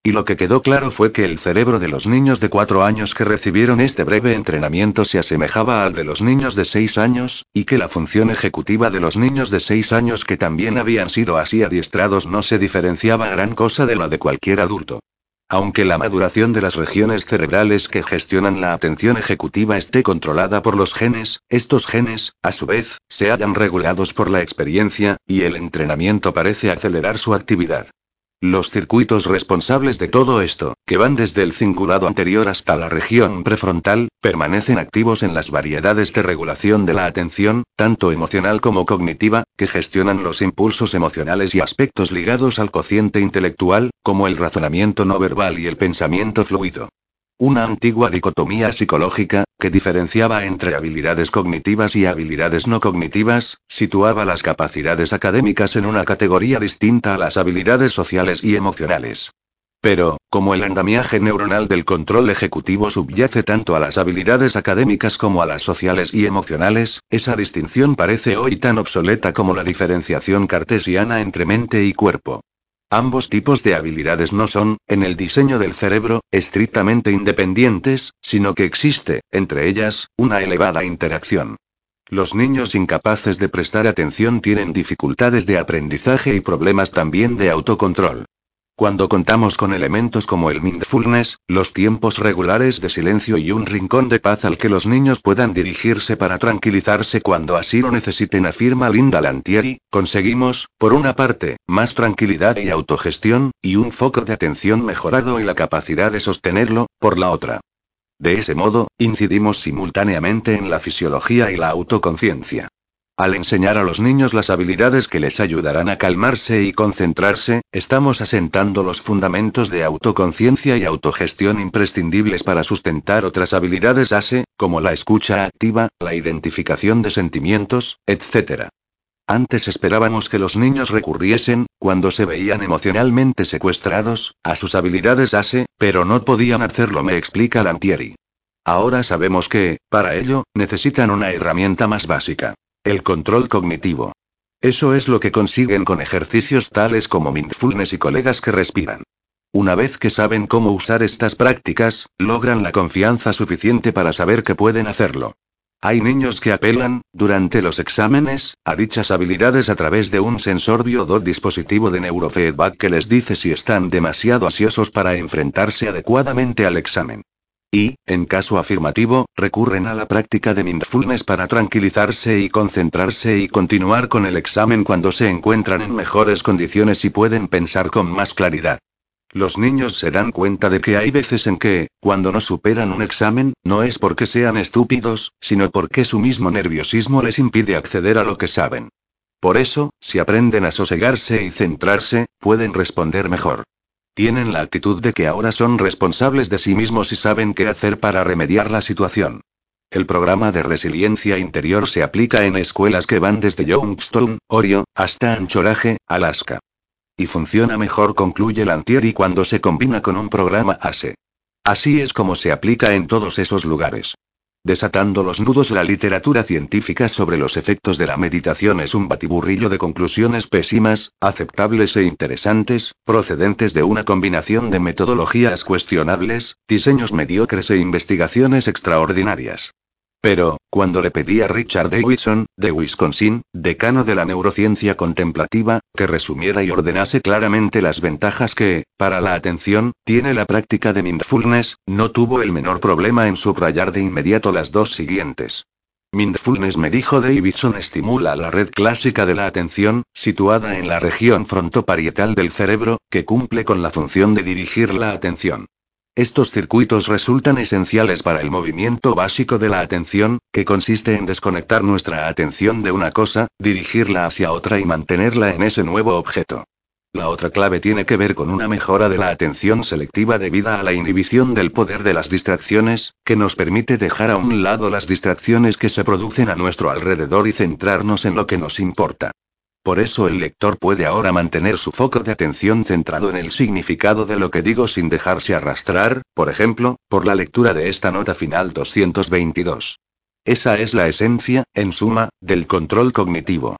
Y lo que quedó claro fue que el cerebro de los niños de cuatro años que recibieron este breve entrenamiento se asemejaba al de los niños de seis años, y que la función ejecutiva de los niños de seis años que también habían sido así adiestrados no se diferenciaba gran cosa de la de cualquier adulto. Aunque la maduración de las regiones cerebrales que gestionan la atención ejecutiva esté controlada por los genes, estos genes, a su vez, se hallan regulados por la experiencia, y el entrenamiento parece acelerar su actividad. Los circuitos responsables de todo esto, que van desde el cingulado anterior hasta la región prefrontal, permanecen activos en las variedades de regulación de la atención, tanto emocional como cognitiva, que gestionan los impulsos emocionales y aspectos ligados al cociente intelectual, como el razonamiento no verbal y el pensamiento fluido. Una antigua dicotomía psicológica, que diferenciaba entre habilidades cognitivas y habilidades no cognitivas, situaba las capacidades académicas en una categoría distinta a las habilidades sociales y emocionales. Pero, como el andamiaje neuronal del control ejecutivo subyace tanto a las habilidades académicas como a las sociales y emocionales, esa distinción parece hoy tan obsoleta como la diferenciación cartesiana entre mente y cuerpo. Ambos tipos de habilidades no son, en el diseño del cerebro, estrictamente independientes, sino que existe, entre ellas, una elevada interacción. Los niños incapaces de prestar atención tienen dificultades de aprendizaje y problemas también de autocontrol. Cuando contamos con elementos como el mindfulness, los tiempos regulares de silencio y un rincón de paz al que los niños puedan dirigirse para tranquilizarse cuando así lo necesiten, afirma Linda Lantieri, conseguimos, por una parte, más tranquilidad y autogestión, y un foco de atención mejorado y la capacidad de sostenerlo, por la otra. De ese modo, incidimos simultáneamente en la fisiología y la autoconciencia. Al enseñar a los niños las habilidades que les ayudarán a calmarse y concentrarse, estamos asentando los fundamentos de autoconciencia y autogestión imprescindibles para sustentar otras habilidades A S E, como la escucha activa, la identificación de sentimientos, etcétera. Antes esperábamos que los niños recurriesen, cuando se veían emocionalmente secuestrados, a sus habilidades A S E, pero no podían hacerlo, me explica Lantieri. Ahora sabemos que, para ello, necesitan una herramienta más básica. El control cognitivo. Eso es lo que consiguen con ejercicios tales como mindfulness y colegas que respiran. Una vez que saben cómo usar estas prácticas, logran la confianza suficiente para saber que pueden hacerlo. Hay niños que apelan, durante los exámenes, a dichas habilidades a través de un sensor biodo dispositivo de neurofeedback que les dice si están demasiado ansiosos para enfrentarse adecuadamente al examen. Y, en caso afirmativo, recurren a la práctica de mindfulness para tranquilizarse y concentrarse y continuar con el examen cuando se encuentran en mejores condiciones y pueden pensar con más claridad. Los niños se dan cuenta de que hay veces en que, cuando no superan un examen, no es porque sean estúpidos, sino porque su mismo nerviosismo les impide acceder a lo que saben. Por eso, si aprenden a sosegarse y centrarse, pueden responder mejor. Tienen la actitud de que ahora son responsables de sí mismos y saben qué hacer para remediar la situación. El programa de resiliencia interior se aplica en escuelas que van desde Youngstown, Ohio, hasta Anchorage, Alaska. Y funciona mejor, concluye Lantieri, cuando se combina con un programa A S E. Así es como se aplica en todos esos lugares. Desatando los nudos, la literatura científica sobre los efectos de la meditación es un batiburrillo de conclusiones pésimas, aceptables e interesantes, procedentes de una combinación de metodologías cuestionables, diseños mediocres e investigaciones extraordinarias. Pero, cuando le pedí a Richard Davidson, de Wisconsin, decano de la neurociencia contemplativa, que resumiera y ordenase claramente las ventajas que, para la atención, tiene la práctica de mindfulness, no tuvo el menor problema en subrayar de inmediato las dos siguientes. Mindfulness, me dijo Davidson, estimula la red clásica de la atención, situada en la región frontoparietal del cerebro, que cumple con la función de dirigir la atención. Estos circuitos resultan esenciales para el movimiento básico de la atención, que consiste en desconectar nuestra atención de una cosa, dirigirla hacia otra y mantenerla en ese nuevo objeto. La otra clave tiene que ver con una mejora de la atención selectiva debida a la inhibición del poder de las distracciones, que nos permite dejar a un lado las distracciones que se producen a nuestro alrededor y centrarnos en lo que nos importa. Por eso el lector puede ahora mantener su foco de atención centrado en el significado de lo que digo sin dejarse arrastrar, por ejemplo, por la lectura de esta nota final doscientos veintidós. Esa es la esencia, en suma, del control cognitivo.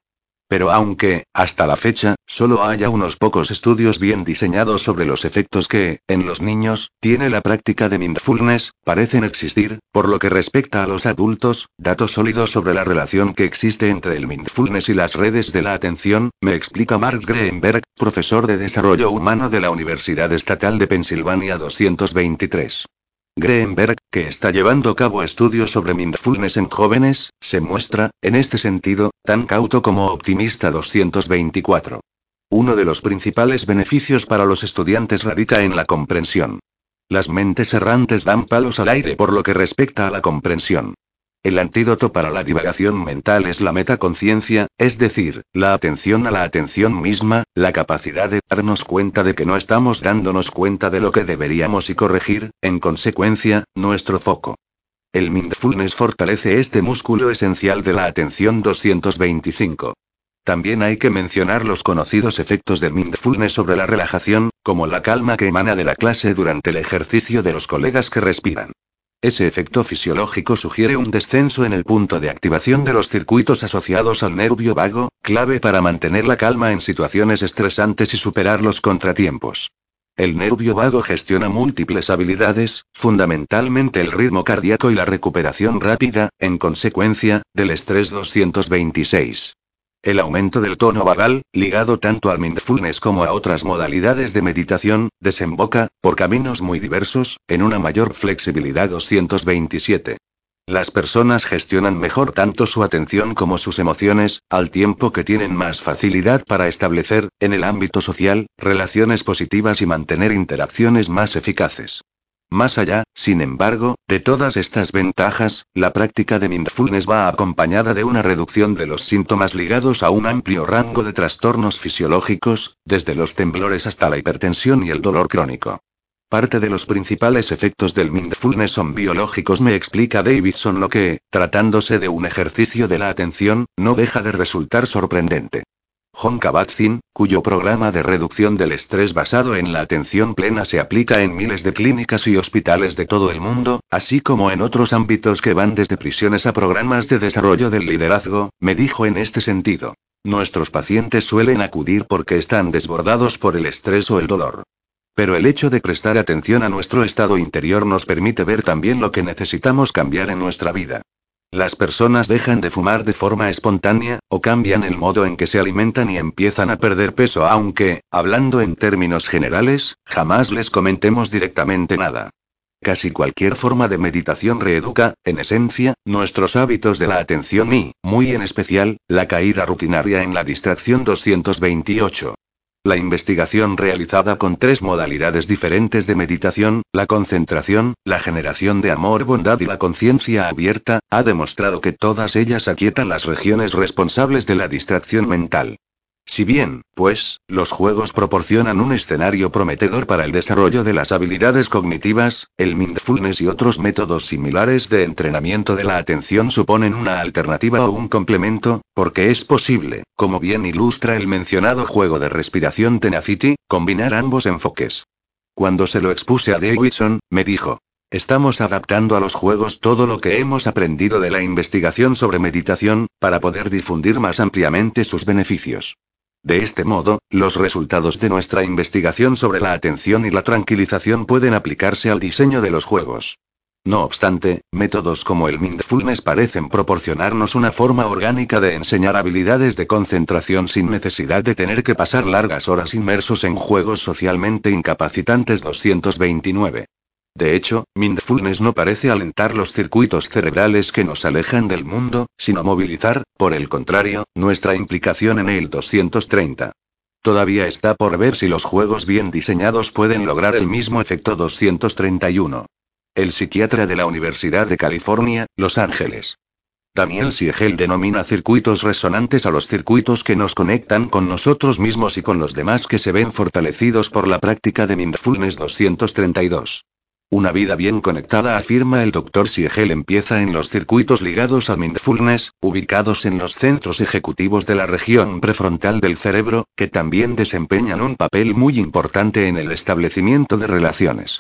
Pero aunque, hasta la fecha, solo haya unos pocos estudios bien diseñados sobre los efectos que, en los niños, tiene la práctica de mindfulness, parecen existir, por lo que respecta a los adultos, datos sólidos sobre la relación que existe entre el mindfulness y las redes de la atención, me explica Mark Greenberg, profesor de Desarrollo Humano de la Universidad Estatal de Pensilvania doscientos veintitrés. Greenberg, que está llevando a cabo estudios sobre mindfulness en jóvenes, se muestra, en este sentido, tan cauto como optimista doscientos veinticuatro. Uno de los principales beneficios para los estudiantes radica en la comprensión. Las mentes errantes dan palos al aire por lo que respecta a la comprensión. El antídoto para la divagación mental es la metaconciencia, es decir, la atención a la atención misma, la capacidad de darnos cuenta de que no estamos dándonos cuenta de lo que deberíamos y corregir, en consecuencia, nuestro foco. El mindfulness fortalece este músculo esencial de la atención doscientos veinticinco. También hay que mencionar los conocidos efectos del mindfulness sobre la relajación, como la calma que emana de la clase durante el ejercicio de los colegas que respiran. Ese efecto fisiológico sugiere un descenso en el punto de activación de los circuitos asociados al nervio vago, clave para mantener la calma en situaciones estresantes y superar los contratiempos. El nervio vago gestiona múltiples habilidades, fundamentalmente el ritmo cardíaco y la recuperación rápida, en consecuencia, del estrés doscientos veintiséis. El aumento del tono vagal, ligado tanto al mindfulness como a otras modalidades de meditación, desemboca, por caminos muy diversos, en una mayor flexibilidad doscientos veintisiete. Las personas gestionan mejor tanto su atención como sus emociones, al tiempo que tienen más facilidad para establecer, en el ámbito social, relaciones positivas y mantener interacciones más eficaces. Más allá, sin embargo, de todas estas ventajas, la práctica de mindfulness va acompañada de una reducción de los síntomas ligados a un amplio rango de trastornos fisiológicos, desde los temblores hasta la hipertensión y el dolor crónico. Parte de los principales efectos del mindfulness son biológicos, me explica Davidson, lo que, tratándose de un ejercicio de la atención, no deja de resultar sorprendente. Jon Kabat-Zinn, cuyo programa de reducción del estrés basado en la atención plena se aplica en miles de clínicas y hospitales de todo el mundo, así como en otros ámbitos que van desde prisiones a programas de desarrollo del liderazgo, me dijo en este sentido. Nuestros pacientes suelen acudir porque están desbordados por el estrés o el dolor. Pero el hecho de prestar atención a nuestro estado interior nos permite ver también lo que necesitamos cambiar en nuestra vida. Las personas dejan de fumar de forma espontánea, o cambian el modo en que se alimentan y empiezan a perder peso, aunque, hablando en términos generales, jamás les comentemos directamente nada. Casi cualquier forma de meditación reeduca, en esencia, nuestros hábitos de la atención y, muy en especial, la caída rutinaria en la distracción doscientos veintiocho. La investigación realizada con tres modalidades diferentes de meditación, la concentración, la generación de amor, bondad y la conciencia abierta, ha demostrado que todas ellas aquietan las regiones responsables de la distracción mental. Si bien, pues, los juegos proporcionan un escenario prometedor para el desarrollo de las habilidades cognitivas, el mindfulness y otros métodos similares de entrenamiento de la atención suponen una alternativa o un complemento, porque es posible, como bien ilustra el mencionado juego de respiración Tenacity, combinar ambos enfoques. Cuando se lo expuse a Davidson, me dijo: estamos adaptando a los juegos todo lo que hemos aprendido de la investigación sobre meditación, para poder difundir más ampliamente sus beneficios. De este modo, los resultados de nuestra investigación sobre la atención y la tranquilización pueden aplicarse al diseño de los juegos. No obstante, métodos como el mindfulness parecen proporcionarnos una forma orgánica de enseñar habilidades de concentración sin necesidad de tener que pasar largas horas inmersos en juegos socialmente incapacitantes doscientos veintinueve. De hecho, mindfulness no parece alentar los circuitos cerebrales que nos alejan del mundo, sino movilizar, por el contrario, nuestra implicación en él doscientos treinta. Todavía está por ver si los juegos bien diseñados pueden lograr el mismo efecto doscientos treinta y uno. El psiquiatra de la Universidad de California, Los Ángeles, Daniel Siegel, denomina circuitos resonantes a los circuitos que nos conectan con nosotros mismos y con los demás que se ven fortalecidos por la práctica de mindfulness doscientos treinta y dos. Una vida bien conectada, afirma el doctor Siegel, empieza en los circuitos ligados al mindfulness, ubicados en los centros ejecutivos de la región prefrontal del cerebro, que también desempeñan un papel muy importante en el establecimiento de relaciones.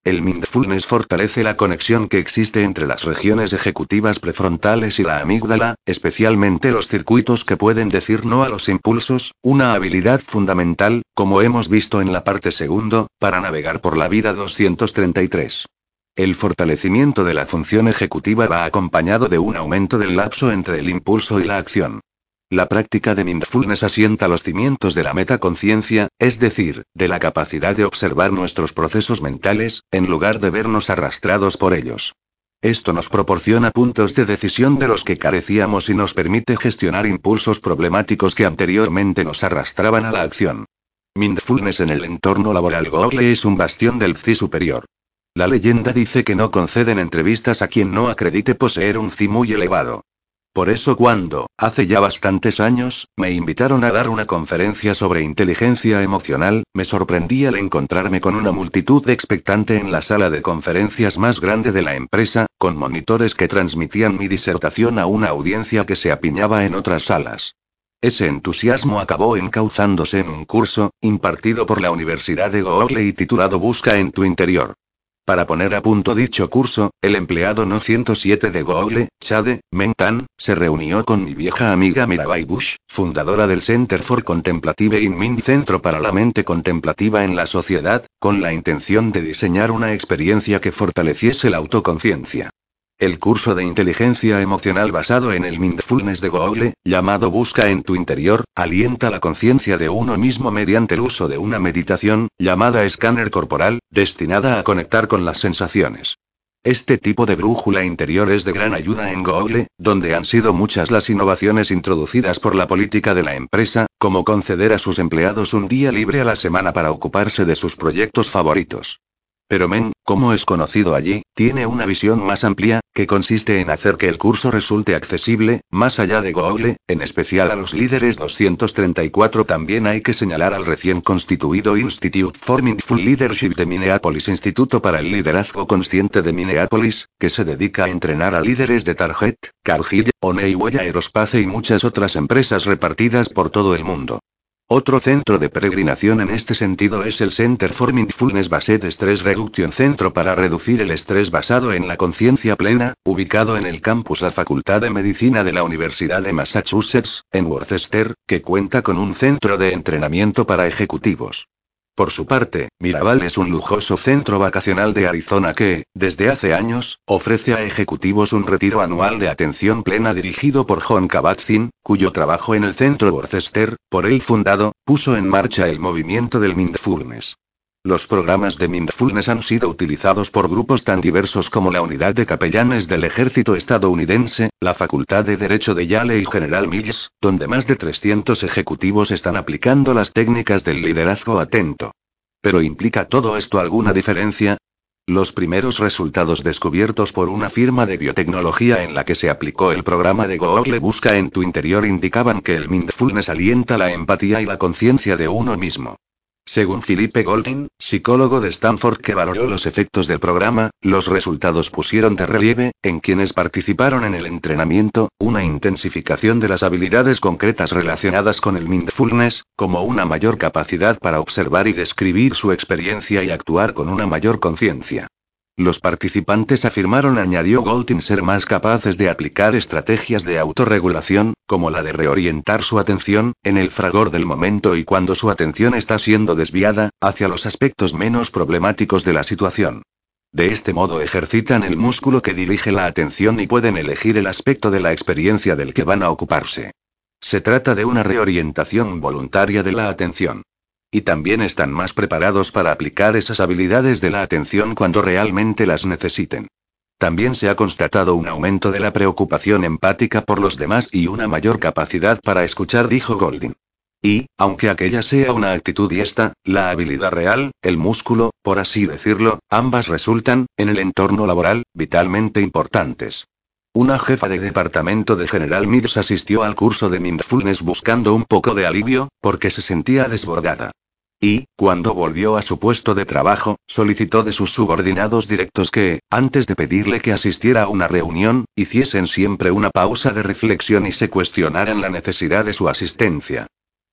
El mindfulness fortalece la conexión que existe entre las regiones ejecutivas prefrontales y la amígdala, especialmente los circuitos que pueden decir no a los impulsos, una habilidad fundamental, como hemos visto en la parte segundo, para navegar por la vida doscientos treinta y tres. El fortalecimiento de la función ejecutiva va acompañado de un aumento del lapso entre el impulso y la acción. La práctica de mindfulness asienta los cimientos de la metaconciencia, es decir, de la capacidad de observar nuestros procesos mentales, en lugar de vernos arrastrados por ellos. Esto nos proporciona puntos de decisión de los que carecíamos y nos permite gestionar impulsos problemáticos que anteriormente nos arrastraban a la acción. Mindfulness en el entorno laboral. Google es un bastión del Psi superior. La leyenda dice que no conceden entrevistas a quien no acredite poseer un Psi muy elevado. Por eso cuando, hace ya bastantes años, me invitaron a dar una conferencia sobre inteligencia emocional, me sorprendí al encontrarme con una multitud expectante en la sala de conferencias más grande de la empresa, con monitores que transmitían mi disertación a una audiencia que se apiñaba en otras salas. Ese entusiasmo acabó encauzándose en un curso, impartido por la Universidad de Google y titulado Busca en tu interior. Para poner a punto dicho curso, el empleado no ciento siete de Google, Chade Mentan, se reunió con mi vieja amiga Mirabai Bush, fundadora del Center for Contemplative in Mind, Centro para la Mente Contemplativa en la Sociedad, con la intención de diseñar una experiencia que fortaleciese la autoconciencia. El curso de inteligencia emocional basado en el mindfulness de Google, llamado Busca en tu interior, alienta la conciencia de uno mismo mediante el uso de una meditación, llamada escáner corporal, destinada a conectar con las sensaciones. Este tipo de brújula interior es de gran ayuda en Google, donde han sido muchas las innovaciones introducidas por la política de la empresa, como conceder a sus empleados un día libre a la semana para ocuparse de sus proyectos favoritos. Pero Men, como es conocido allí, tiene una visión más amplia, que consiste en hacer que el curso resulte accesible, más allá de Google, en especial a los líderes doscientos treinta y cuatro. También hay que señalar al recién constituido Institute for Mindful Leadership de Minneapolis, Instituto para el Liderazgo Consciente de Minneapolis, que se dedica a entrenar a líderes de Target, Cargill, Honeywell Aerospace y muchas otras empresas repartidas por todo el mundo. Otro centro de peregrinación en este sentido es el Center for Mindfulness Based Stress Reduction, centro para reducir el estrés basado en la conciencia plena, ubicado en el campus la Facultad de Medicina de la Universidad de Massachusetts, en Worcester, que cuenta con un centro de entrenamiento para ejecutivos. Por su parte, Miraval es un lujoso centro vacacional de Arizona que, desde hace años, ofrece a ejecutivos un retiro anual de atención plena dirigido por John Kabat-Zinn, cuyo trabajo en el centro Worcester, por él fundado, puso en marcha el movimiento del mindfulness. Los programas de mindfulness han sido utilizados por grupos tan diversos como la Unidad de Capellanes del Ejército Estadounidense, la Facultad de Derecho de Yale y General Mills, donde más de trescientos ejecutivos están aplicando las técnicas del liderazgo atento. ¿Pero implica todo esto alguna diferencia? Los primeros resultados descubiertos por una firma de biotecnología en la que se aplicó el programa de Google Busca en tu interior indicaban que el mindfulness alienta la empatía y la conciencia de uno mismo. Según Philippe Goldin, psicólogo de Stanford que valoró los efectos del programa, los resultados pusieron de relieve, en quienes participaron en el entrenamiento, una intensificación de las habilidades concretas relacionadas con el mindfulness, como una mayor capacidad para observar y describir su experiencia y actuar con una mayor conciencia. Los participantes afirmaron, añadió Goldin, ser más capaces de aplicar estrategias de autorregulación, como la de reorientar su atención, en el fragor del momento y cuando su atención está siendo desviada, hacia los aspectos menos problemáticos de la situación. De este modo ejercitan el músculo que dirige la atención y pueden elegir el aspecto de la experiencia del que van a ocuparse. Se trata de una reorientación voluntaria de la atención. Y también están más preparados para aplicar esas habilidades de la atención cuando realmente las necesiten. También se ha constatado un aumento de la preocupación empática por los demás y una mayor capacidad para escuchar, dijo Goldin. Y, aunque aquella sea una actitud y esta, la habilidad real, el músculo, por así decirlo, ambas resultan, en el entorno laboral, vitalmente importantes. Una jefa de departamento de General Mills asistió al curso de mindfulness buscando un poco de alivio, porque se sentía desbordada. Y, cuando volvió a su puesto de trabajo, solicitó de sus subordinados directos que, antes de pedirle que asistiera a una reunión, hiciesen siempre una pausa de reflexión y se cuestionaran la necesidad de su asistencia.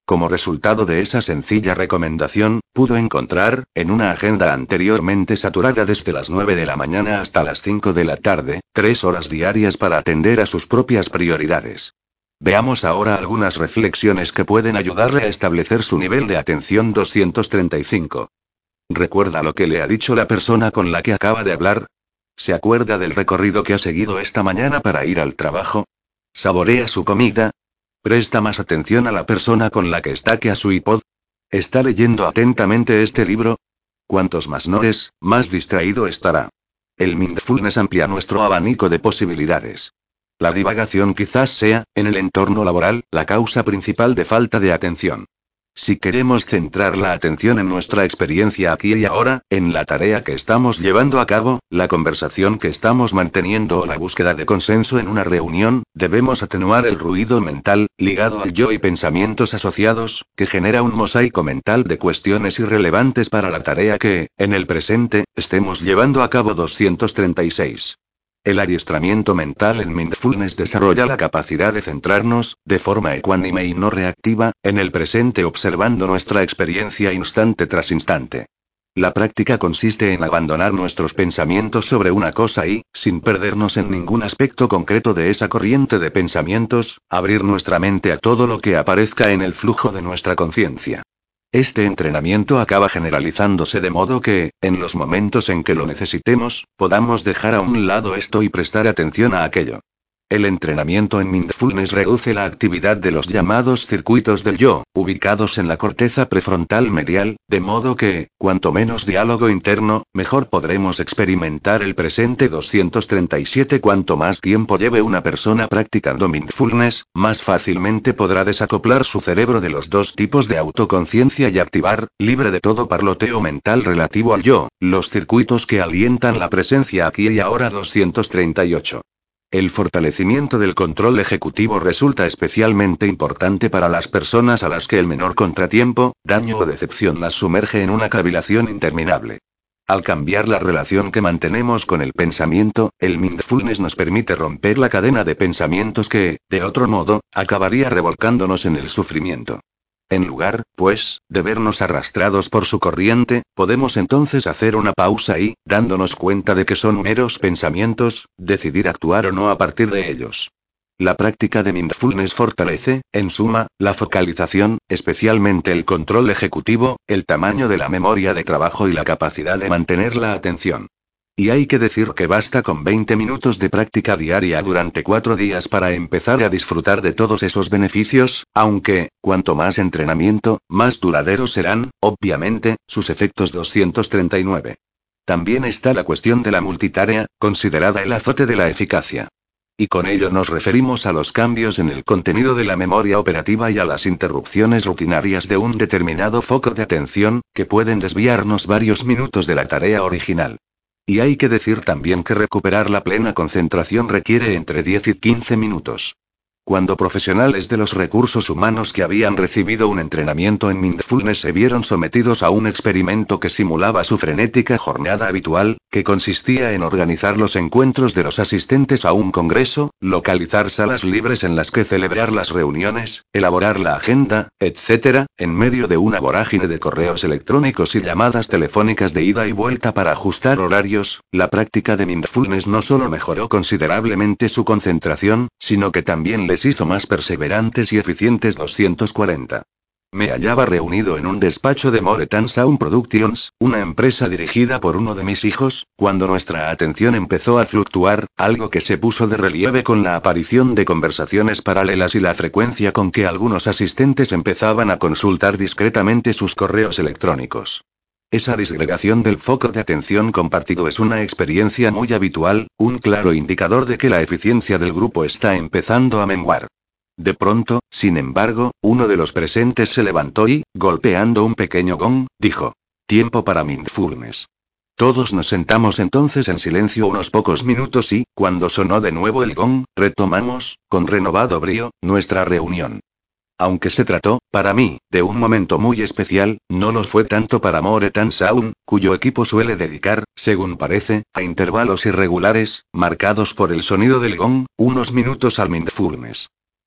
Como resultado de esa sencilla recomendación, pudo encontrar, en una agenda anteriormente saturada desde las nueve de la mañana hasta las cinco de la tarde, tres horas diarias para atender a sus propias prioridades. Veamos ahora algunas reflexiones que pueden ayudarle a establecer su nivel de atención doscientos treinta y cinco. ¿Recuerda lo que le ha dicho la persona con la que acaba de hablar? ¿Se acuerda del recorrido que ha seguido esta mañana para ir al trabajo? ¿Saborea su comida? ¿Presta más atención a la persona con la que está que a su iPod? ¿Está leyendo atentamente este libro? Cuantos más no es, más distraído estará. El mindfulness amplía nuestro abanico de posibilidades. La divagación quizás sea, en el entorno laboral, la causa principal de falta de atención. Si queremos centrar la atención en nuestra experiencia aquí y ahora, en la tarea que estamos llevando a cabo, la conversación que estamos manteniendo o la búsqueda de consenso en una reunión, debemos atenuar el ruido mental, ligado al yo y pensamientos asociados, que genera un mosaico mental de cuestiones irrelevantes para la tarea que, en el presente, estemos llevando a cabo doscientos treinta y seis. El adiestramiento mental en mindfulness desarrolla la capacidad de centrarnos, de forma ecuánime y no reactiva, en el presente observando nuestra experiencia instante tras instante. La práctica consiste en abandonar nuestros pensamientos sobre una cosa y, sin perdernos en ningún aspecto concreto de esa corriente de pensamientos, abrir nuestra mente a todo lo que aparezca en el flujo de nuestra conciencia. Este entrenamiento acaba generalizándose de modo que, en los momentos en que lo necesitemos, podamos dejar a un lado esto y prestar atención a aquello. El entrenamiento en mindfulness reduce la actividad de los llamados circuitos del yo, ubicados en la corteza prefrontal medial, de modo que, cuanto menos diálogo interno, mejor podremos experimentar el presente doscientos treinta y siete. Cuanto más tiempo lleve una persona practicando mindfulness, más fácilmente podrá desacoplar su cerebro de los dos tipos de autoconciencia y activar, libre de todo parloteo mental relativo al yo, los circuitos que alientan la presencia aquí y ahora. doscientos treinta y ocho. El fortalecimiento del control ejecutivo resulta especialmente importante para las personas a las que el menor contratiempo, daño o decepción las sumerge en una cavilación interminable. Al cambiar la relación que mantenemos con el pensamiento, el mindfulness nos permite romper la cadena de pensamientos que, de otro modo, acabaría revolcándonos en el sufrimiento. En lugar, pues, de vernos arrastrados por su corriente, podemos entonces hacer una pausa y, dándonos cuenta de que son meros pensamientos, decidir actuar o no a partir de ellos. La práctica de mindfulness fortalece, en suma, la focalización, especialmente el control ejecutivo, el tamaño de la memoria de trabajo y la capacidad de mantener la atención. Y hay que decir que basta con veinte minutos de práctica diaria durante cuatro días para empezar a disfrutar de todos esos beneficios, aunque, cuanto más entrenamiento, más duraderos serán, obviamente, sus efectos. doscientos treinta y nueve. También está la cuestión de la multitarea, considerada el azote de la eficacia. Y con ello nos referimos a los cambios en el contenido de la memoria operativa y a las interrupciones rutinarias de un determinado foco de atención, que pueden desviarnos varios minutos de la tarea original. Y hay que decir también que recuperar la plena concentración requiere entre diez y quince minutos. Cuando profesionales de los recursos humanos que habían recibido un entrenamiento en mindfulness se vieron sometidos a un experimento que simulaba su frenética jornada habitual, que consistía en organizar los encuentros de los asistentes a un congreso, localizar salas libres en las que celebrar las reuniones, elaborar la agenda, etcétera, en medio de una vorágine de correos electrónicos y llamadas telefónicas de ida y vuelta para ajustar horarios, la práctica de mindfulness no solo mejoró considerablemente su concentración, sino que también les hizo más perseverantes y eficientes. doscientos cuarenta. Me hallaba reunido en un despacho de Moreton Sound Productions, una empresa dirigida por uno de mis hijos, cuando nuestra atención empezó a fluctuar, algo que se puso de relieve con la aparición de conversaciones paralelas y la frecuencia con que algunos asistentes empezaban a consultar discretamente sus correos electrónicos. Esa disgregación del foco de atención compartido es una experiencia muy habitual, un claro indicador de que la eficiencia del grupo está empezando a menguar. De pronto, sin embargo, uno de los presentes se levantó y, golpeando un pequeño gong, dijo: «Tiempo para mindfulness». Todos nos sentamos entonces en silencio unos pocos minutos y, cuando sonó de nuevo el gong, retomamos, con renovado brío, nuestra reunión. Aunque se trató, para mí, de un momento muy especial, no lo fue tanto para Moreton Sound, cuyo equipo suele dedicar, según parece, a intervalos irregulares, marcados por el sonido del gong, unos minutos al mindfulness.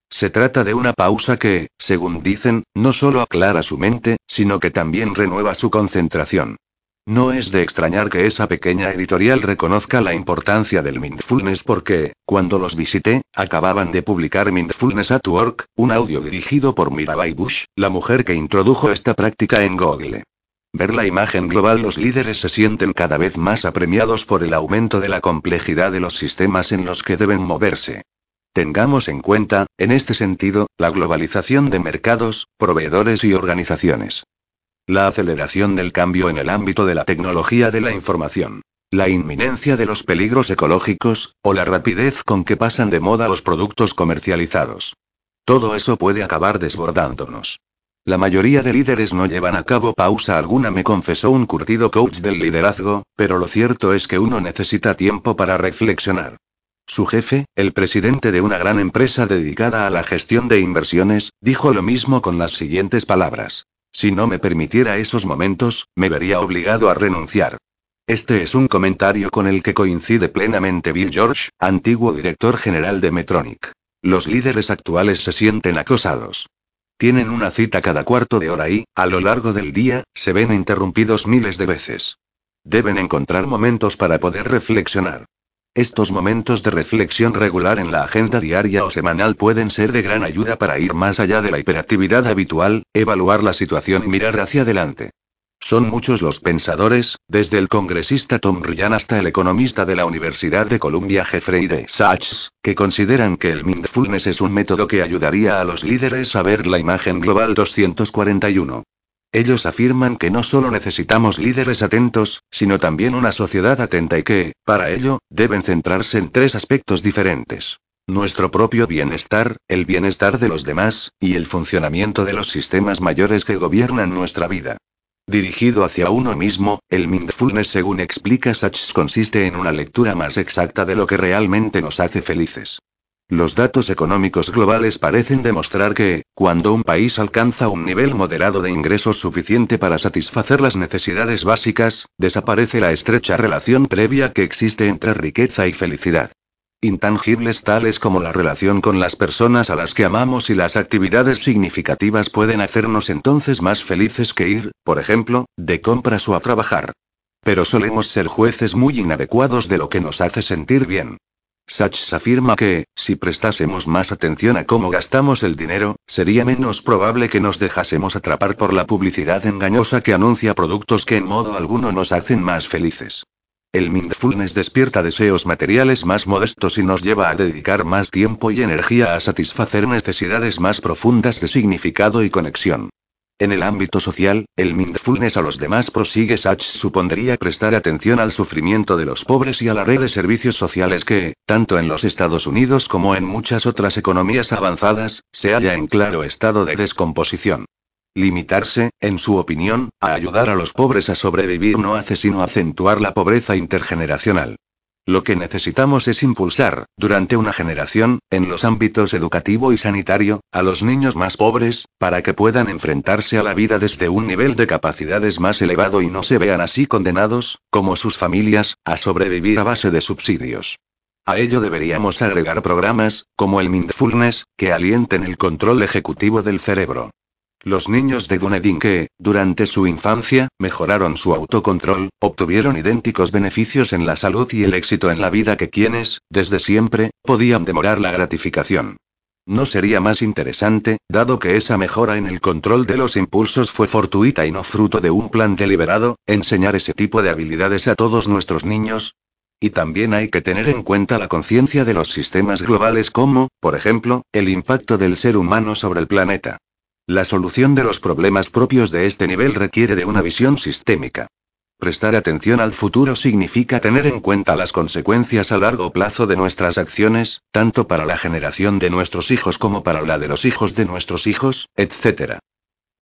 Se trata de una pausa que, según dicen, no solo aclara su mente, sino que también renueva su concentración. No es de extrañar que esa pequeña editorial reconozca la importancia del Mindfulness porque, cuando los visité, acababan de publicar Mindfulness at Work, un audio dirigido por Mirabai Bush, la mujer que introdujo esta práctica en Google. Ver la imagen global, los líderes se sienten cada vez más apremiados por el aumento de la complejidad de los sistemas en los que deben moverse. Tengamos en cuenta, en este sentido, la globalización de mercados, proveedores y organizaciones. La aceleración del cambio en el ámbito de la tecnología de la información. La inminencia de los peligros ecológicos, o la rapidez con que pasan de moda los productos comercializados. Todo eso puede acabar desbordándonos. La mayoría de líderes no llevan a cabo pausa alguna, me confesó un curtido coach del liderazgo, pero lo cierto es que uno necesita tiempo para reflexionar. Su jefe, el presidente de una gran empresa dedicada a la gestión de inversiones, dijo lo mismo con las siguientes palabras. Si no me permitiera esos momentos, me vería obligado a renunciar. Este es un comentario con el que coincide plenamente Bill George, antiguo director general de Medtronic. Los líderes actuales se sienten acosados. Tienen una cita cada cuarto de hora y, a lo largo del día, se ven interrumpidos miles de veces. Deben encontrar momentos para poder reflexionar. Estos momentos de reflexión regular en la agenda diaria o semanal pueden ser de gran ayuda para ir más allá de la hiperactividad habitual, evaluar la situación y mirar hacia adelante. Son muchos los pensadores, desde el congresista Tom Ryan hasta el economista de la Universidad de Columbia Jeffrey D. Sachs, que consideran que el mindfulness es un método que ayudaría a los líderes a ver la imagen global doscientos cuarenta y uno. Ellos afirman que no solo necesitamos líderes atentos, sino también una sociedad atenta y que, para ello, deben centrarse en tres aspectos diferentes. Nuestro propio bienestar, el bienestar de los demás, y el funcionamiento de los sistemas mayores que gobiernan nuestra vida. Dirigido hacia uno mismo, el mindfulness, según explica Sachs, consiste en una lectura más exacta de lo que realmente nos hace felices. Los datos económicos globales parecen demostrar que, cuando un país alcanza un nivel moderado de ingresos suficiente para satisfacer las necesidades básicas, desaparece la estrecha relación previa que existe entre riqueza y felicidad. Intangibles tales como la relación con las personas a las que amamos y las actividades significativas pueden hacernos entonces más felices que ir, por ejemplo, de compras o a trabajar. Pero solemos ser jueces muy inadecuados de lo que nos hace sentir bien. Sachs afirma que, si prestásemos más atención a cómo gastamos el dinero, sería menos probable que nos dejásemos atrapar por la publicidad engañosa que anuncia productos que en modo alguno nos hacen más felices. El mindfulness despierta deseos materiales más modestos y nos lleva a dedicar más tiempo y energía a satisfacer necesidades más profundas de significado y conexión. En el ámbito social, el mindfulness a los demás, prosigue Sachs, supondría prestar atención al sufrimiento de los pobres y a la red de servicios sociales que, tanto en los Estados Unidos como en muchas otras economías avanzadas, se halla en claro estado de descomposición. Limitarse, en su opinión, a ayudar a los pobres a sobrevivir no hace sino acentuar la pobreza intergeneracional. Lo que necesitamos es impulsar, durante una generación, en los ámbitos educativo y sanitario, a los niños más pobres, para que puedan enfrentarse a la vida desde un nivel de capacidades más elevado y no se vean así condenados, como sus familias, a sobrevivir a base de subsidios. A ello deberíamos agregar programas, como el mindfulness, que alienten el control ejecutivo del cerebro. Los niños de Dunedin que, durante su infancia, mejoraron su autocontrol, obtuvieron idénticos beneficios en la salud y el éxito en la vida que quienes, desde siempre, podían demorar la gratificación. ¿No sería más interesante, dado que esa mejora en el control de los impulsos fue fortuita y no fruto de un plan deliberado, enseñar ese tipo de habilidades a todos nuestros niños? Y también hay que tener en cuenta la conciencia de los sistemas globales como, por ejemplo, el impacto del ser humano sobre el planeta. La solución de los problemas propios de este nivel requiere de una visión sistémica. Prestar atención al futuro significa tener en cuenta las consecuencias a largo plazo de nuestras acciones, tanto para la generación de nuestros hijos como para la de los hijos de nuestros hijos, etcétera.